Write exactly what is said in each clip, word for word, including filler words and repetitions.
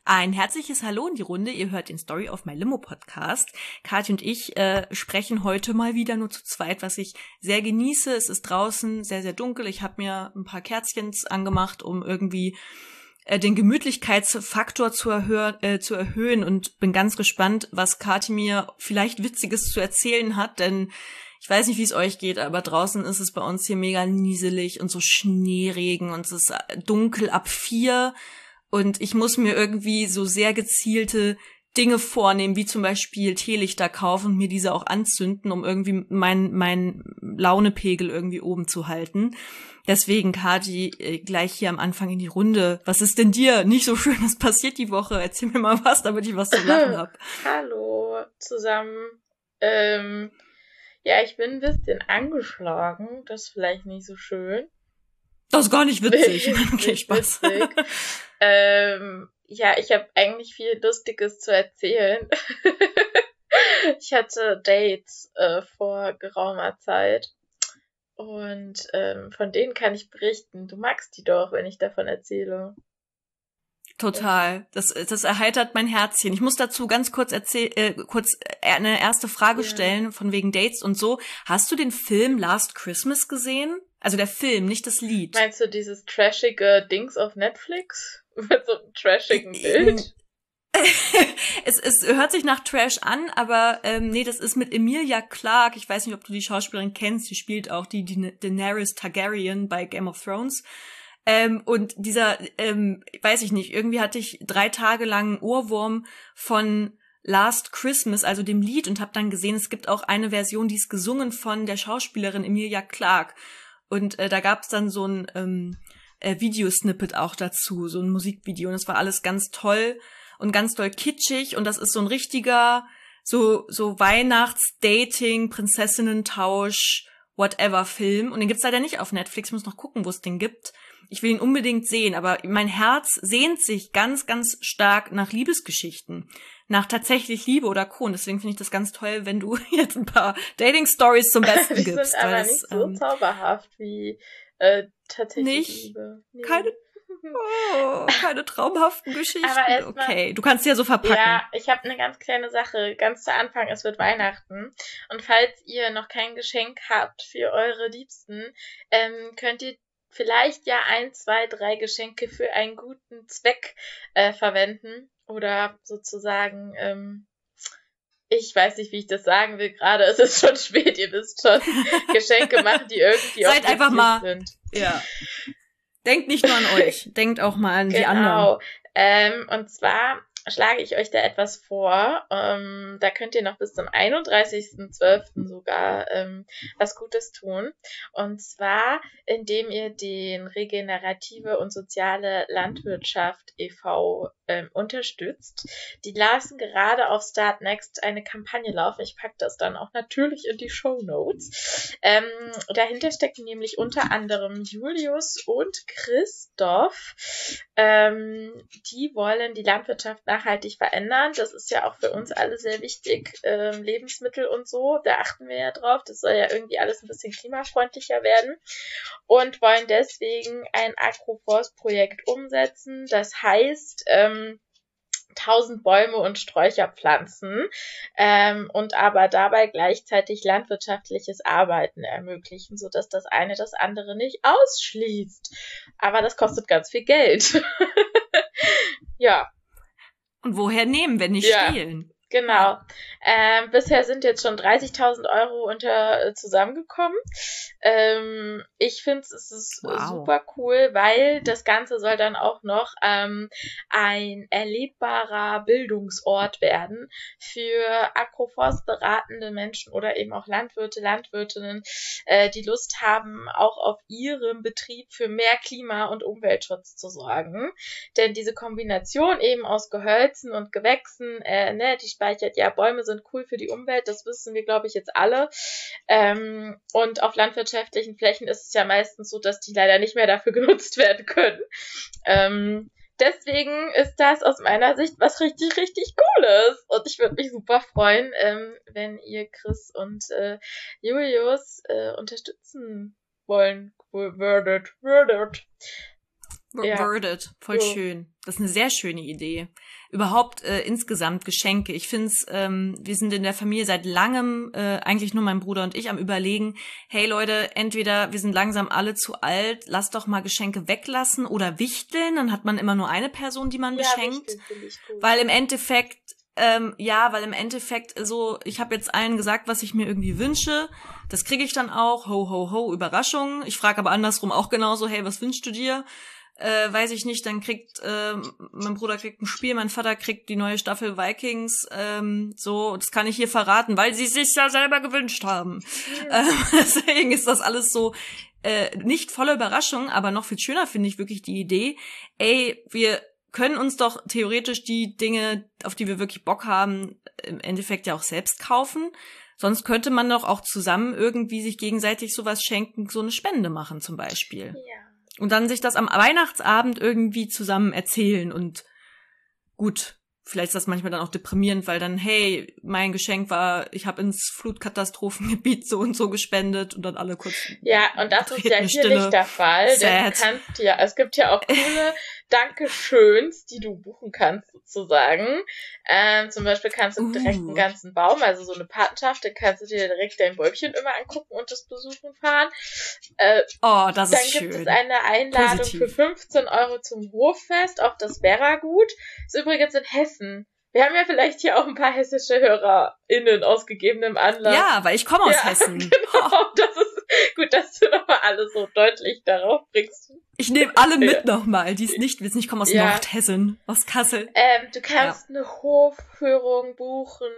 Ein herzliches Hallo in die Runde. Ihr hört den Story of My Limo Podcast. Kathi und ich äh, sprechen heute mal wieder nur zu zweit, was ich sehr genieße. Es ist draußen sehr, sehr dunkel. Ich habe mir ein paar Kerzchen angemacht, um irgendwie äh, den Gemütlichkeitsfaktor zu, erhö- äh, zu erhöhen und bin ganz gespannt, was Kathi mir vielleicht Witziges zu erzählen hat, denn ich weiß nicht, wie es euch geht, aber draußen ist es bei uns hier mega nieselig und so Schneeregen und es ist dunkel ab vier. Und ich muss mir irgendwie so sehr gezielte Dinge vornehmen, wie zum Beispiel Teelichter kaufen und mir diese auch anzünden, um irgendwie meinen mein Launepegel irgendwie oben zu halten. Deswegen, Kathi, gleich hier am Anfang in die Runde. Was ist denn dir nicht so Schönes passiert die Woche? Erzähl mir mal was, damit ich was zu lachen habe. Hallo zusammen. Ähm, ja, ich bin ein bisschen angeschlagen. Das ist vielleicht nicht so schön. Das ist gar nicht witzig. Okay, Spaß. Witzig. ähm, ja, ich habe eigentlich viel Lustiges zu erzählen. Ich hatte Dates äh, vor geraumer Zeit und ähm, von denen kann ich berichten. Du magst die doch, wenn ich davon erzähle. Total. Das, das erheitert mein Herzchen. Ich muss dazu ganz kurz erzähl, äh, kurz eine erste Frage Ja. stellen, von wegen Dates und so. Hast du den Film Last Christmas gesehen? Also der Film, nicht das Lied. Meinst du dieses trashige Dings auf Netflix? Mit so einem trashigen Bild? es, es hört sich nach Trash an, aber ähm, nee, das ist mit Emilia Clarke. Ich weiß nicht, ob du die Schauspielerin kennst. Die spielt auch die, die Daenerys Targaryen bei Game of Thrones. Ähm, und dieser, ähm, weiß ich nicht, irgendwie hatte ich drei Tage lang einen Ohrwurm von Last Christmas, also dem Lied, und habe dann gesehen, es gibt auch eine Version, die ist gesungen von der Schauspielerin Emilia Clarke. Und äh, da gab's dann so ein ähm, äh, Videosnippet auch dazu, so ein Musikvideo. Und das war alles ganz toll und ganz doll kitschig. Und das ist so ein richtiger, so so Weihnachts-Dating, Prinzessinnen-Tausch, whatever Film. Und den gibt's leider nicht auf Netflix. Ich muss noch gucken, wo es den gibt. Ich will ihn unbedingt sehen, aber mein Herz sehnt sich ganz, ganz stark nach Liebesgeschichten, nach tatsächlich Liebe oder Co. Und deswegen finde ich das ganz toll, wenn du jetzt ein paar Dating-Stories zum Besten Die gibst. sind aber das, nicht so ähm, zauberhaft wie äh, tatsächlich nicht? Liebe. Nee. Keine, oh, keine traumhaften Geschichten. Aber erst mal- okay, du kannst sie ja so verpacken. Ja, ich habe eine ganz kleine Sache. Ganz zu Anfang, es wird Weihnachten. Und falls ihr noch kein Geschenk habt für eure Liebsten, ähm, könnt ihr vielleicht ja ein, zwei, drei Geschenke für einen guten Zweck äh, verwenden. Oder sozusagen, ähm, ich weiß nicht, wie ich das sagen will gerade. Es ist schon spät, ihr wisst schon. Geschenke machen, die irgendwie Seid auch einfach nützlich mal- sind. Ja. Denkt nicht nur an euch, denkt auch mal an die anderen. Genau. Ähm, und zwar schlage ich euch da etwas vor. Ähm, da könnt ihr noch bis zum einunddreißigsten zwölften sogar ähm, was Gutes tun. Und zwar, indem ihr den Regenerative und Soziale Landwirtschaft e V ähm, unterstützt. Die lassen gerade auf Start Next eine Kampagne laufen. Ich packe das dann auch natürlich in die Shownotes. Ähm, dahinter stecken nämlich unter anderem Julius und Christoph. Ähm, die wollen die Landwirtschaft nachhaltig verändern. Das ist ja auch für uns alle sehr wichtig. Ähm, Lebensmittel und so, da achten wir ja drauf. Das soll ja irgendwie alles ein bisschen klimafreundlicher werden. Und wollen deswegen ein Agroforstprojekt umsetzen. Das heißt, ähm, tausend Bäume und Sträucher pflanzen ähm, und aber dabei gleichzeitig landwirtschaftliches Arbeiten ermöglichen, sodass das eine das andere nicht ausschließt. Aber das kostet ganz viel Geld. Ja, Und woher nehmen, wenn nicht Ja. stehlen? genau. Ähm, bisher sind jetzt schon dreißigtausend Euro unter äh, zusammengekommen. Ähm, ich finde es ist Wow. super cool, weil das Ganze soll dann auch noch ähm, ein erlebbarer Bildungsort werden für agroforstberatende Menschen oder eben auch Landwirte, Landwirtinnen, äh, die Lust haben, auch auf ihrem Betrieb für mehr Klima- und Umweltschutz zu sorgen. Denn diese Kombination eben aus Gehölzen und Gewächsen, äh, ne, die speichert, ja, Bäume sind cool für die Umwelt, das wissen wir, glaube ich, jetzt alle. Ähm, und auf landwirtschaftlichen Flächen ist es ja meistens so, dass die leider nicht mehr dafür genutzt werden können. Ähm, deswegen ist das aus meiner Sicht was richtig, richtig Cooles. Und ich würde mich super freuen, ähm, wenn ihr Chris und äh, Julius äh, unterstützen wollen würdet. würdet. Ja. Worded. Voll So. schön. Das ist eine sehr schöne Idee. Überhaupt äh, insgesamt Geschenke. Ich find's, ähm, wir sind in der Familie seit langem, äh, eigentlich nur mein Bruder und ich, am Überlegen, hey Leute, entweder wir sind langsam alle zu alt, lasst doch mal Geschenke weglassen oder wichteln, dann hat man immer nur eine Person, die man Ja, beschenkt. wichteln finde ich gut. Weil im Endeffekt, ähm, ja, weil im Endeffekt so, ich habe jetzt allen gesagt, was ich mir irgendwie wünsche. Das kriege ich dann auch. Ho, ho, ho, Überraschung. Ich frage aber andersrum auch genauso, hey, was wünschst du dir? Äh, weiß ich nicht, dann kriegt, äh, mein Bruder kriegt ein Spiel, mein Vater kriegt die neue Staffel Vikings, ähm, so, das kann ich hier verraten, weil sie es sich ja selber gewünscht haben. Ja. Ähm, deswegen ist das alles so, äh, nicht voller Überraschung, aber noch viel schöner finde ich wirklich die Idee, ey, wir können uns doch theoretisch die Dinge, auf die wir wirklich Bock haben, im Endeffekt ja auch selbst kaufen. Sonst könnte man doch auch zusammen irgendwie sich gegenseitig sowas schenken, so eine Spende machen zum Beispiel. Ja. Und dann sich das am Weihnachtsabend irgendwie zusammen erzählen und gut, vielleicht ist das manchmal dann auch deprimierend, weil dann, hey, mein Geschenk war, ich habe ins Flutkatastrophengebiet so und so gespendet und dann alle kurz. Ja, und das ist ja hier Stille. nicht der Fall, Sad. denn du kannst ja, es gibt ja auch coole Dankeschöns, die du buchen kannst sozusagen. Ähm, zum Beispiel kannst du Uh. direkt einen ganzen Baum, also so eine Patenschaft, dann kannst du dir direkt dein Bäumchen immer angucken und das besuchen fahren. Äh, Oh, das dann ist schön. gibt es eine Einladung Positiv. für fünfzehn Euro zum Hoffest, auch das wäre gut. Ist übrigens in Hessen. Wir haben ja vielleicht hier auch ein paar hessische HörerInnen aus gegebenem Anlass. Ja, weil ich komme aus Ja, Hessen. Genau, das ist gut, dass du nochmal alles so deutlich darauf bringst. Ich nehme alle mit Ja. nochmal, die es nicht wissen. Ich komme aus Ja. Nordhessen, aus Kassel. Ähm, du kannst eine Hofführung buchen.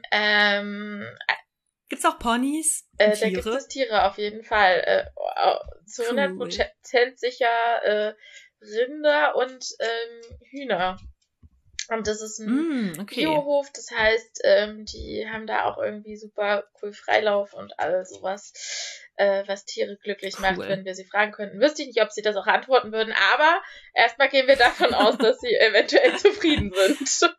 Ähm, Gibt's auch Ponys? äh, Und da gibt Tiere? es Tiere auf jeden Fall. Äh, äh, zu Cool. hundert Prozent sicher äh, Rinder und ähm, Hühner. Und das ist ein Mm, okay. Biohof, das heißt, ähm, die haben da auch irgendwie super cool Freilauf und all sowas, äh, was Tiere glücklich Cool. macht, wenn wir sie fragen könnten. Wüsste ich nicht, ob sie das auch antworten würden, aber erstmal gehen wir davon aus, dass sie eventuell zufrieden sind.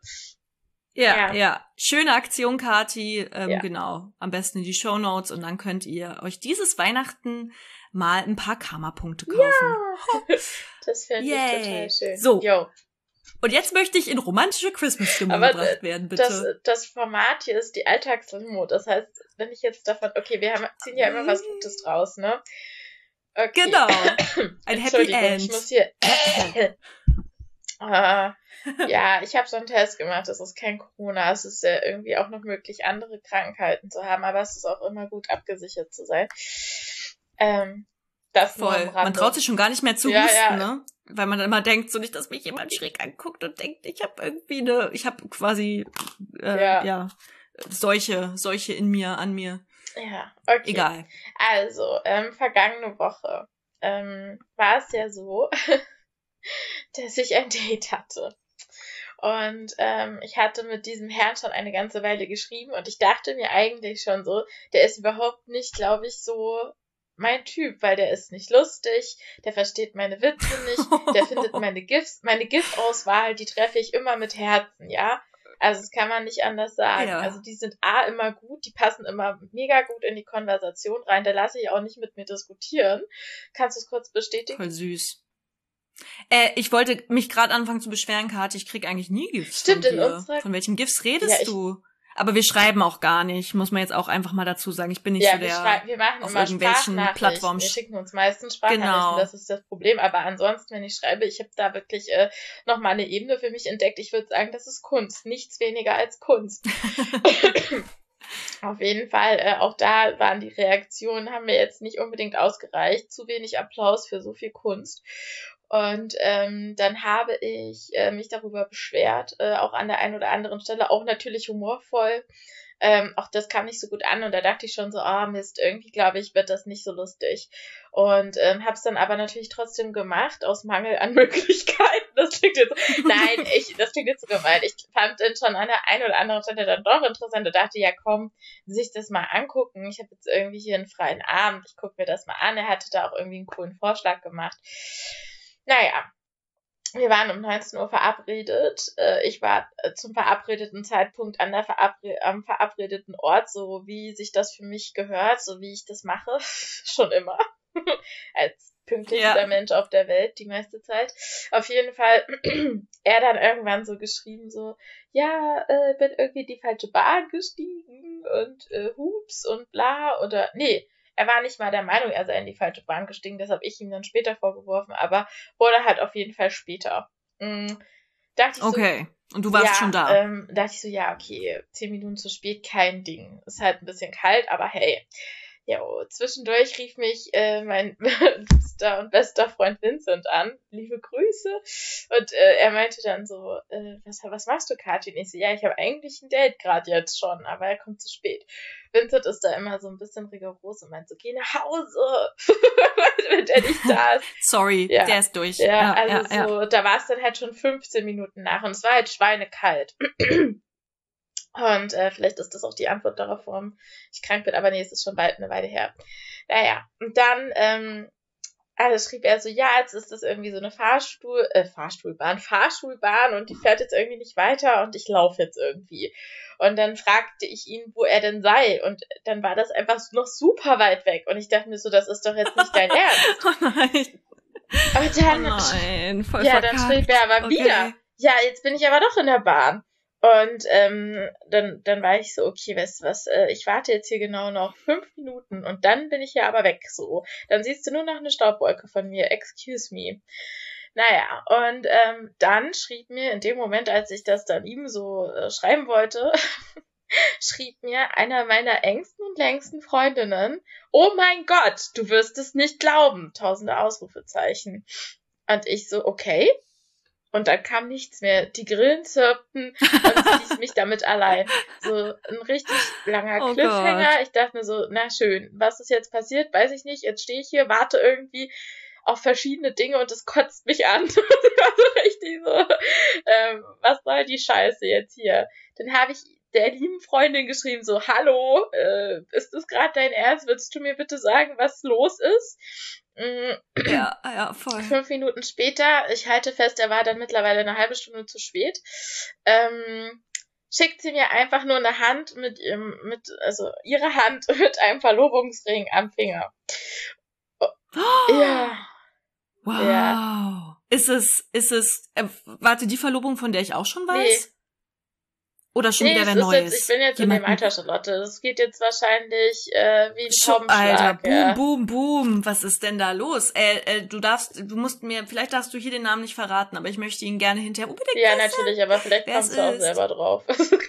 Ja, Ja. ja. Schöne Aktion, Kati. Ähm, Ja. Genau. Am besten in die Shownotes und dann könnt ihr euch dieses Weihnachten mal ein paar Karma-Punkte kaufen. Das fände ich Yay. total schön. So. Jo. Und jetzt möchte ich in romantische Christmas-Stimmung Aber gebracht werden, bitte. das, das Format hier ist die Alltagslimo. Das heißt, wenn ich jetzt davon, okay, wir haben, ziehen ja immer was Gutes draus, ne? Okay. Genau. Ein Happy Entschuldigung, End. ich muss hier. äh, ja, ich habe so einen Test gemacht. Das ist kein Corona. Es ist ja irgendwie auch noch möglich, andere Krankheiten zu haben, aber es ist auch immer gut, abgesichert zu sein. Ähm, das nur am Voll. Rande. Man traut sich schon gar nicht mehr zu Ja, husten, ja. ne? Weil man dann immer denkt, so nicht, dass mich jemand schräg anguckt und denkt, ich habe irgendwie eine, ich habe quasi, äh, Ja. ja, Seuche, Seuche in mir, an mir. Ja, okay. Egal. Also, ähm, vergangene Woche ähm, war es ja so, dass ich ein Date hatte. Und ähm, ich hatte mit diesem Herrn schon eine ganze Weile geschrieben und ich dachte mir eigentlich schon so, der ist überhaupt nicht, glaube ich, so mein Typ, weil der ist nicht lustig, der versteht meine Witze nicht, der findet meine GIFs, meine GIF-Auswahl, die treffe ich immer mit Herzen, ja. Also das kann man nicht anders sagen. Ja. Also die sind A, immer gut, die passen immer mega gut in die Konversation rein, da lasse ich auch nicht mit mir diskutieren. Kannst du es kurz bestätigen? Voll süß. Äh, ich wollte mich gerade anfangen zu beschweren, Kathi, ich krieg eigentlich nie GIFs Stimmt, von in dir. unserer- Von welchen GIFs redest Ja, ich- du? Aber wir schreiben auch gar nicht, muss man jetzt auch einfach mal dazu sagen. Ich bin nicht Ja, so wir, der schrei- wir machen auf immer irgendwelchen Sprachnachrichten. Plattformen. Wir schicken uns meistens Sprachnachrichten, Genau. das ist das Problem. Aber ansonsten, wenn ich schreibe, ich habe da wirklich äh, nochmal eine Ebene für mich entdeckt. Ich würde sagen, das ist Kunst. Nichts weniger als Kunst. Auf jeden Fall, äh, auch da waren die Reaktionen, haben mir jetzt nicht unbedingt ausgereicht. Zu wenig Applaus für so viel Kunst. Und ähm, dann habe ich äh, mich darüber beschwert, äh, auch an der einen oder anderen Stelle, auch natürlich humorvoll. Ähm, auch das kam nicht so gut an und da dachte ich schon so, ah Mist, irgendwie glaube ich, wird das nicht so lustig. Und ähm, habe es dann aber natürlich trotzdem gemacht, aus Mangel an Möglichkeiten. Das klingt jetzt, nein, ich, das klingt jetzt so gemein. Ich fand den schon an der einen oder anderen Stelle dann doch interessant und dachte, ja komm, sich das mal angucken. Ich habe jetzt irgendwie hier einen freien Abend, ich gucke mir das mal an. Er hatte da auch irgendwie einen coolen Vorschlag gemacht. Naja, wir waren um neunzehn Uhr verabredet. Ich war zum verabredeten Zeitpunkt an der Verabre- am verabredeten Ort, so wie sich das für mich gehört, so wie ich das mache, schon immer. Als pünktlichster ja. Mensch auf der Welt die meiste Zeit. Auf jeden Fall er dann irgendwann so geschrieben, so, ja, äh, bin irgendwie die falsche Bahn gestiegen und äh, hups und bla oder, nee, er war nicht mal der Meinung, er sei in die falsche Bahn gestiegen, das habe ich ihm dann später vorgeworfen, aber wurde halt auf jeden Fall später. Mhm. Dachte ich okay, so, und du warst ja, schon da. Ähm, dachte ich so, ja, okay, zehn Minuten zu spät, kein Ding. Ist halt ein bisschen kalt, aber hey. Ja, zwischendurch rief mich äh, mein liebster und bester Freund Vincent an. Liebe Grüße. Und äh, er meinte dann so, äh, was, was machst du, Kathi? Und ich so, ja, ich habe eigentlich ein Date gerade jetzt schon, aber er kommt zu spät. Vincent ist da immer so ein bisschen rigoros und meint so, geh nach Hause, wenn der nicht da ist. Sorry, ja. Der ist durch. Ja, ja also ja, so, ja. da war es dann halt schon fünfzehn Minuten nach und es war halt schweinekalt. Und äh, vielleicht ist das auch die Antwort darauf, warum ich krank bin, aber nee, es ist schon bald eine Weile her. Naja, und dann ähm, also schrieb er so, ja, jetzt ist das irgendwie so eine Fahrstuhl, äh, Fahrstuhlbahn, Fahrschulbahn und die fährt jetzt irgendwie nicht weiter und ich laufe jetzt irgendwie. Und dann fragte ich ihn, wo er denn sei und dann war das einfach noch super weit weg und ich dachte mir so, das ist doch jetzt nicht dein Ernst. Oh nein. Aber dann, oh nein, voll ja, verkackt. dann schrieb er aber okay. wieder, ja, jetzt bin ich aber doch in der Bahn. Und ähm, dann dann war ich so, okay, weißt du was, äh, ich warte jetzt hier genau noch fünf Minuten und dann bin ich ja aber weg, so. Dann siehst du nur noch eine Staubwolke von mir, excuse me. Naja, und ähm, dann schrieb mir in dem Moment, als ich das dann ihm so äh, schreiben wollte, schrieb mir einer meiner engsten und längsten Freundinnen, oh mein Gott, du wirst es nicht glauben, tausende Ausrufezeichen. Und ich so, okay. Und dann kam nichts mehr. Die Grillen zirpten und sie ließ mich damit allein. So ein richtig langer oh Cliffhanger. Gott. Ich dachte mir so, na schön, was ist jetzt passiert? Weiß ich nicht. Jetzt stehe ich hier, warte irgendwie auf verschiedene Dinge und es kotzt mich an. Ich war so richtig so, ähm, was soll die Scheiße jetzt hier? Dann habe ich der lieben Freundin geschrieben, so, hallo, äh, ist das gerade dein Ernst? Würdest du mir bitte sagen, was los ist? Ja, ja, voll. Fünf Minuten später, ich halte fest, er war dann mittlerweile eine halbe Stunde zu spät, ähm, schickt sie mir einfach nur eine Hand mit ihrem, mit, also ihre Hand mit einem Verlobungsring am Finger. Oh, oh. Ja. Wow. Ja. Ist es, ist es, äh, warte, die Verlobung, von der ich auch schon weiß? Nee. Oder schon nee, wieder wer ist Neues? Jetzt, ich bin jetzt Jemanden? in dem Alter, Charlotte. Das geht jetzt wahrscheinlich äh, wie ein Scho- Taubenschlag. Alter, boom, ja. boom, boom. Was ist denn da los? Äh, äh, du darfst, du musst mir, vielleicht darfst du hier den Namen nicht verraten, aber ich möchte ihn gerne hinterher unbedingt Ja, wissen, natürlich, aber vielleicht wer kommst es du auch ist. selber drauf.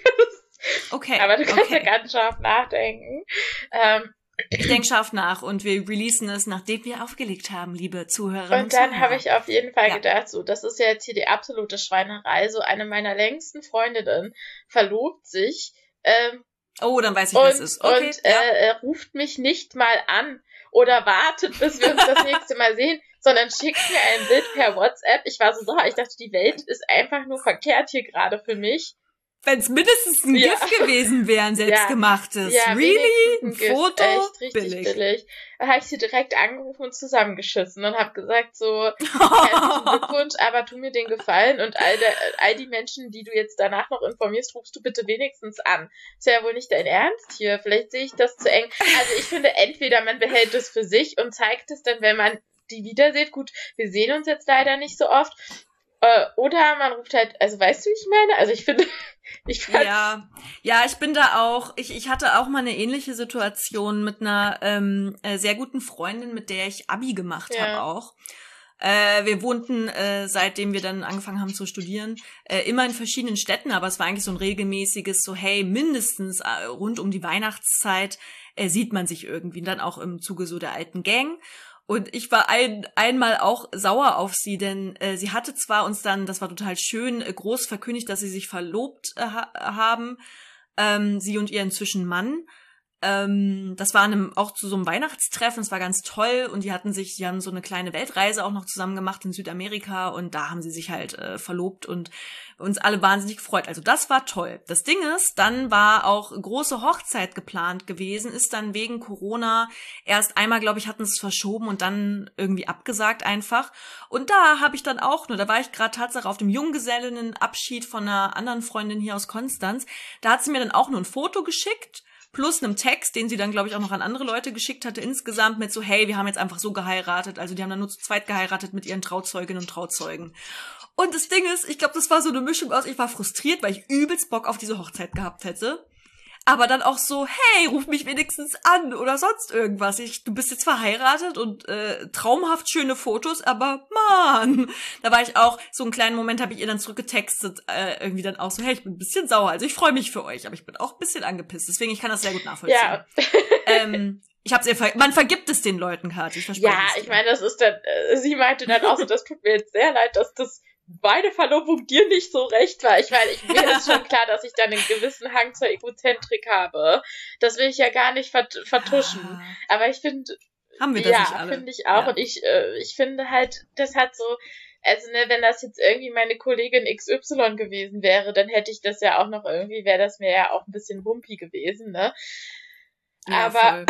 Okay. Aber du kannst okay. ja ganz scharf nachdenken. Ähm, Ich denke scharf nach und wir releasen es, nachdem wir aufgelegt haben, liebe Zuhörerinnen und, und dann Zuhörer. habe ich auf jeden Fall Ja. gedacht, so, das ist ja jetzt hier die absolute Schweinerei. So eine meiner längsten Freundinnen verlobt sich ähm, Oh, dann weiß ich, und, was es ist. Okay, und ja. äh, er ruft mich nicht mal an oder wartet, bis wir uns das nächste Mal sehen, sondern schickt mir ein Bild per WhatsApp. Ich war so sauer, ich dachte, die Welt ist einfach nur verkehrt hier gerade für mich. Wenn es mindestens ein Ja. GIF gewesen wäre, ein selbstgemachtes. Ja, really? wenigstens Ein ein Gift, Foto? echt richtig billig. billig. Da habe ich sie direkt angerufen und zusammengeschissen und habe gesagt so, herzlichen Glückwunsch, aber tu mir den Gefallen und all, der, all die Menschen, die du jetzt danach noch informierst, rufst du bitte wenigstens an. Ist ja wohl nicht dein Ernst hier, vielleicht sehe ich das zu eng. Also ich finde, entweder man behält es für sich und zeigt es dann, wenn man die wieder sieht. Gut, wir sehen uns jetzt leider nicht so oft. Äh, oder man ruft halt, also weißt du, wie ich meine? Also ich finde, ich fand, Ja, ja, ich bin da auch, ich, ich hatte auch mal eine ähnliche Situation mit einer ähm, äh, sehr guten Freundin, mit der ich Abi gemacht Ja. habe auch. Äh, wir wohnten, äh, seitdem wir dann angefangen haben zu studieren, äh, immer in verschiedenen Städten, aber es war eigentlich so ein regelmäßiges, so hey, mindestens äh, rund um die Weihnachtszeit äh, sieht man sich irgendwie, und dann auch im Zuge so der alten Gang. Und ich war ein, einmal auch sauer auf sie, denn äh, sie hatte zwar uns dann, das war total schön, äh, groß verkündigt, dass sie sich verlobt äh, ha- haben, ähm, sie und ihr inzwischen Mann. Ähm, das war einem, auch zu so einem Weihnachtstreffen, es war ganz toll, und die hatten sich, die haben so eine kleine Weltreise auch noch zusammen gemacht in Südamerika, und da haben sie sich halt äh, verlobt und uns alle wahnsinnig gefreut. Also das war toll. Das Ding ist, dann war auch große Hochzeit geplant gewesen, ist dann wegen Corona erst einmal, glaube ich, hatten sie es verschoben und dann irgendwie abgesagt einfach. Und da habe ich dann auch nur, da war ich gerade Tatsache auf dem Junggesellinnenabschied von einer anderen Freundin hier aus Konstanz, da hat sie mir dann auch nur ein Foto geschickt plus einem Text, den sie dann, glaube ich, auch noch an andere Leute geschickt hatte, insgesamt mit so, hey, wir haben jetzt einfach so geheiratet. Also die haben dann nur zu zweit geheiratet mit ihren Trauzeuginnen und Trauzeugen. Und das Ding ist, ich glaube, das war so eine Mischung aus, ich war frustriert, weil ich übelst Bock auf diese Hochzeit gehabt hätte. Aber dann auch so, hey, ruf mich wenigstens an oder sonst irgendwas. Ich, du bist jetzt verheiratet und äh, traumhaft schöne Fotos, aber Mann, da war ich auch, so einen kleinen Moment habe ich ihr dann zurückgetextet, äh, irgendwie dann auch so, hey, ich bin ein bisschen sauer. Also ich freue mich für euch, aber ich bin auch ein bisschen angepisst. Deswegen, ich kann das sehr gut nachvollziehen. Ja. ähm, ich hab's ihr ver- man vergibt es den Leuten, Kathi, ich verspreche Ja, ich meine, das ist dann, äh, sie meinte dann auch so, das tut mir jetzt sehr leid, dass das meine Verlobung dir nicht so recht war. Ich meine, ich, mir ist schon klar, dass ich dann einen gewissen Hang zur Egozentrik habe. Das will ich ja gar nicht vert- vertuschen. Ah. Aber ich finde, haben wir das ja, nicht alle? finde ich auch. Ja. Und ich, äh, ich finde halt, das hat so, also ne, wenn das jetzt irgendwie meine Kollegin X Y gewesen wäre, dann hätte ich das ja auch noch irgendwie, wäre das mir ja auch ein bisschen wumpi gewesen, ne? Ja, aber,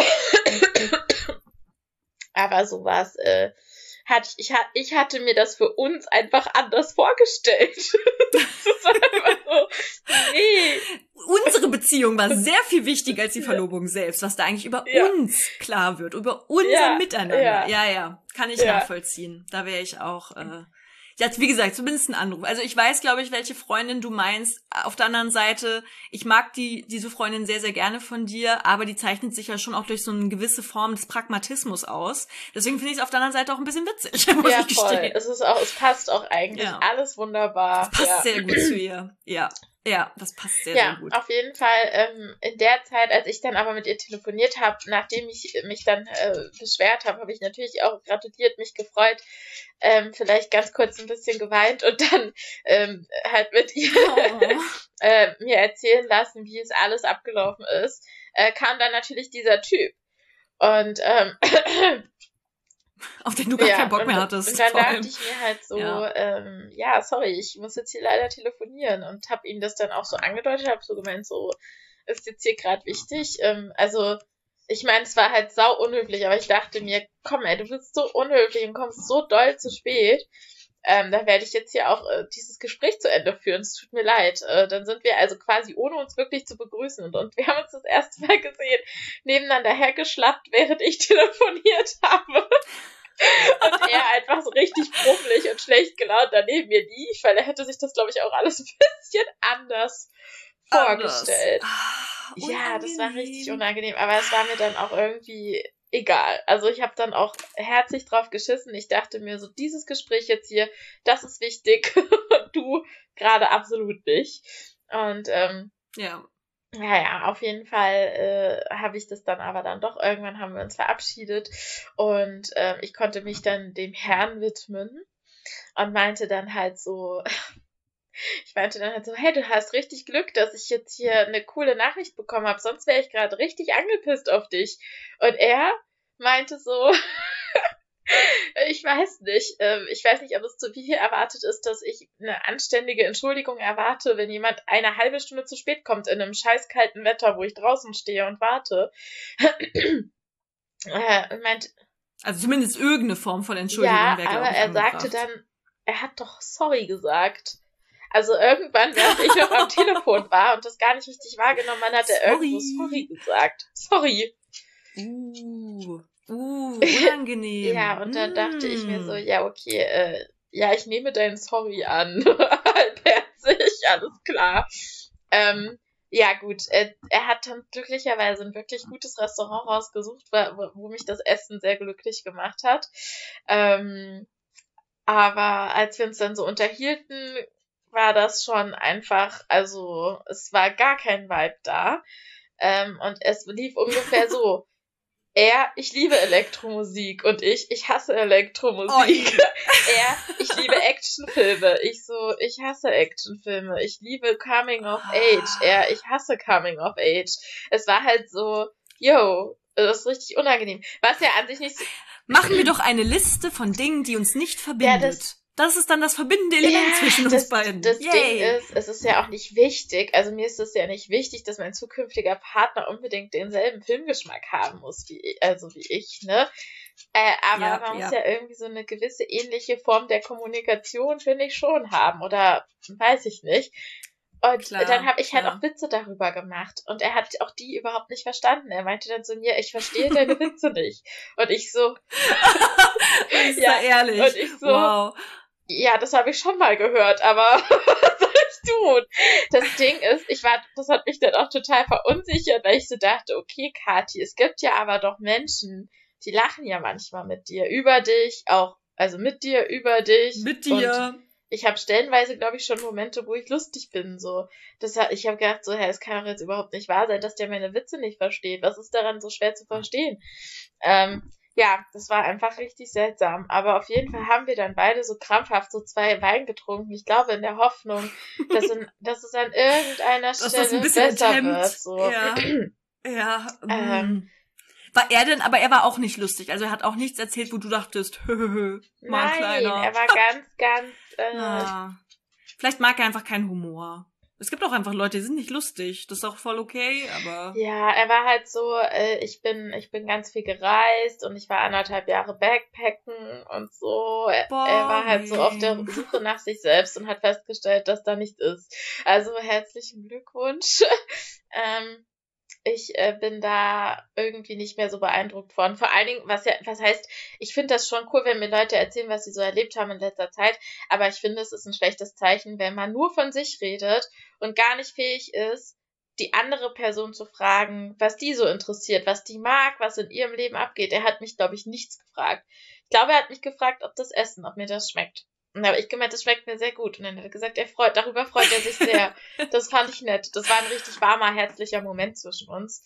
aber sowas, äh, Hat, ich, ich hatte mir das für uns einfach anders vorgestellt. Das ist einfach so, nee. Unsere Beziehung war sehr viel wichtiger als die Verlobung selbst, was da eigentlich über ja. uns klar wird, über unser ja, Miteinander. Ja. ja, ja, kann ich ja. nachvollziehen. Da wäre ich auch, äh, ja, wie gesagt, zumindest ein Anruf. Also ich weiß, glaube ich, welche Freundin du meinst. Auf der anderen Seite, ich mag die diese Freundin sehr, sehr gerne von dir, aber die zeichnet sich ja schon auch durch so eine gewisse Form des Pragmatismus aus. Deswegen finde ich es auf der anderen Seite auch ein bisschen witzig, muss ja, ich voll. gestehen. Es ist auch, es passt auch eigentlich ja. alles wunderbar. Es passt ja. sehr gut zu ihr. Ja. Ja, das passt sehr, ja, sehr gut. Ja, auf jeden Fall. Ähm, in der Zeit, als ich dann aber mit ihr telefoniert habe, nachdem ich mich dann äh, beschwert habe, habe ich natürlich auch gratuliert, mich gefreut, ähm, vielleicht ganz kurz ein bisschen geweint und dann ähm, halt mit ihr oh. äh, mir erzählen lassen, wie es alles abgelaufen ist, äh, kam dann natürlich dieser Typ. Und ähm, auf den du gar ja, keinen Bock und, mehr hattest. Und dann dachte ich mir halt so, ja. Ähm, ja, sorry, ich muss jetzt hier leider telefonieren und habe ihm das dann auch so angedeutet, habe so gemeint, so, ist jetzt hier gerade wichtig. Ähm, also, ich meine, es war halt sau unhöflich, aber ich dachte mir, komm ey, du bist so unhöflich und kommst so doll zu spät. Ähm, dann werde ich jetzt hier auch äh, dieses Gespräch zu Ende führen. Es tut mir leid. Äh, dann sind wir also quasi, ohne uns wirklich zu begrüßen. Und, und wir haben uns das erste Mal gesehen, nebeneinander hergeschlappt, während ich telefoniert habe. Und er einfach so richtig brummelig und schlecht gelaunt daneben mir lief, weil er hätte sich das, glaube ich, auch alles ein bisschen anders vorgestellt. Ah, ja, das war richtig unangenehm. Aber es war mir dann auch irgendwie egal. Also ich habe dann auch herzlich drauf geschissen. Ich dachte mir so, dieses Gespräch jetzt hier, das ist wichtig. Und du gerade absolut nicht. Und ähm, ja. Ja, ja, auf jeden Fall äh, habe ich das dann aber dann doch, irgendwann haben wir uns verabschiedet und äh, ich konnte mich dann dem Herrn widmen und meinte dann halt so, ich meinte dann halt so, hey, du hast richtig Glück, dass ich jetzt hier eine coole Nachricht bekommen habe, sonst wäre ich gerade richtig angepisst auf dich. Und er meinte so, ich weiß nicht, ähm, ich weiß nicht, ob es zu viel erwartet ist, dass ich eine anständige Entschuldigung erwarte, wenn jemand eine halbe Stunde zu spät kommt in einem scheißkalten Wetter, wo ich draußen stehe und warte. äh, und meint, also zumindest irgendeine Form von Entschuldigung ja, wäre, aber ich, er sagte dann, er hat doch sorry gesagt. Also irgendwann, während ich noch am Telefon war und das gar nicht richtig wahrgenommen hat, hat er sorry. irgendwo sorry gesagt. Sorry. Uh. Uh, unangenehm. Ja, und dann mm. dachte ich mir so, ja, okay, äh, ja, ich nehme deinen Sorry an. Halbherzig, alles klar. Ähm, ja, gut, äh, er hat dann glücklicherweise ein wirklich gutes Restaurant rausgesucht, wo, wo mich das Essen sehr glücklich gemacht hat. Ähm, aber als wir uns dann so unterhielten, war das schon einfach, also es war gar kein Vibe da. Ähm, und es lief ungefähr so. Er, ich liebe Elektromusik und ich, ich hasse Elektromusik. Oh, er, ich liebe Actionfilme. Ich so, ich hasse Actionfilme. Ich liebe Coming of Age. Er, ich hasse Coming of Age. Es war halt so, yo, das ist richtig unangenehm. Was ja an sich nicht so... Machen wir doch eine Liste von Dingen, die uns nicht verbindet. Ja, das, das ist dann das verbindende Element ja, zwischen uns das, beiden. Das Yay. Ding ist, es ist ja auch nicht wichtig, also mir ist es ja nicht wichtig, dass mein zukünftiger Partner unbedingt denselben Filmgeschmack haben muss, wie ich, also wie ich, ne? Äh, aber ja, man ja. muss ja irgendwie so eine gewisse ähnliche Form der Kommunikation, finde ich, schon haben, oder weiß ich nicht. Und Klar, dann habe ich halt klar. auch Witze darüber gemacht. Und er hat auch die überhaupt nicht verstanden. Er meinte dann zu mir, ich verstehe deine Witze nicht. Und ich so, Ist ja, da ehrlich. und ich so, Wow. ja, das habe ich schon mal gehört, aber was soll ich tun? Das Ding ist, ich war, das hat mich dann auch total verunsichert, weil ich so dachte, okay, Kathi, es gibt ja aber doch Menschen, die lachen ja manchmal mit dir, über dich, auch, also mit dir, über dich. Mit Und dir. ich habe stellenweise, glaube ich, schon Momente, wo ich lustig bin, so. Das hat, ich habe gedacht, so, hä, es kann doch jetzt überhaupt nicht wahr sein, dass der meine Witze nicht versteht. Was ist daran so schwer zu verstehen? Ähm, ja, das war einfach richtig seltsam. Aber auf jeden Fall haben wir dann beide so krampfhaft so zwei Wein getrunken. Ich glaube in der Hoffnung, dass, in, dass es an irgendeiner Dass das ein Stelle bisschen besser enthemmt. wird. So. Ja. Ja. Ähm, mm. War er denn, aber er war auch nicht lustig. Also er hat auch nichts erzählt, wo du dachtest, hö, hö, hö, mal ein nein, kleiner. er war ganz, ganz. Äh, Ah. Vielleicht mag er einfach keinen Humor. Es gibt auch einfach Leute, die sind nicht lustig. Das ist auch voll okay, aber. Ja, er war halt so, äh, ich bin, ich bin ganz viel gereist und ich war anderthalb Jahre Backpacken und so. Er, er war halt so auf der Boring. Suche nach sich selbst und hat festgestellt, dass da nichts ist. Also herzlichen Glückwunsch. ähm, ich äh, bin da irgendwie nicht mehr so beeindruckt von. Vor allen Dingen, was ja, was heißt, ich finde das schon cool, wenn mir Leute erzählen, was sie so erlebt haben in letzter Zeit, aber ich finde, es ist ein schlechtes Zeichen, wenn man nur von sich redet und gar nicht fähig ist, die andere Person zu fragen, was die so interessiert, was die mag, was in ihrem Leben abgeht. Er hat mich, glaube ich, nichts gefragt. Ich glaube, er hat mich gefragt, ob das Essen, ob mir das schmeckt. Und da habe ich gemeint, das schmeckt mir sehr gut. Und dann hat er gesagt, er freut, darüber freut er sich sehr. Das fand ich nett. Das war ein richtig warmer, herzlicher Moment zwischen uns.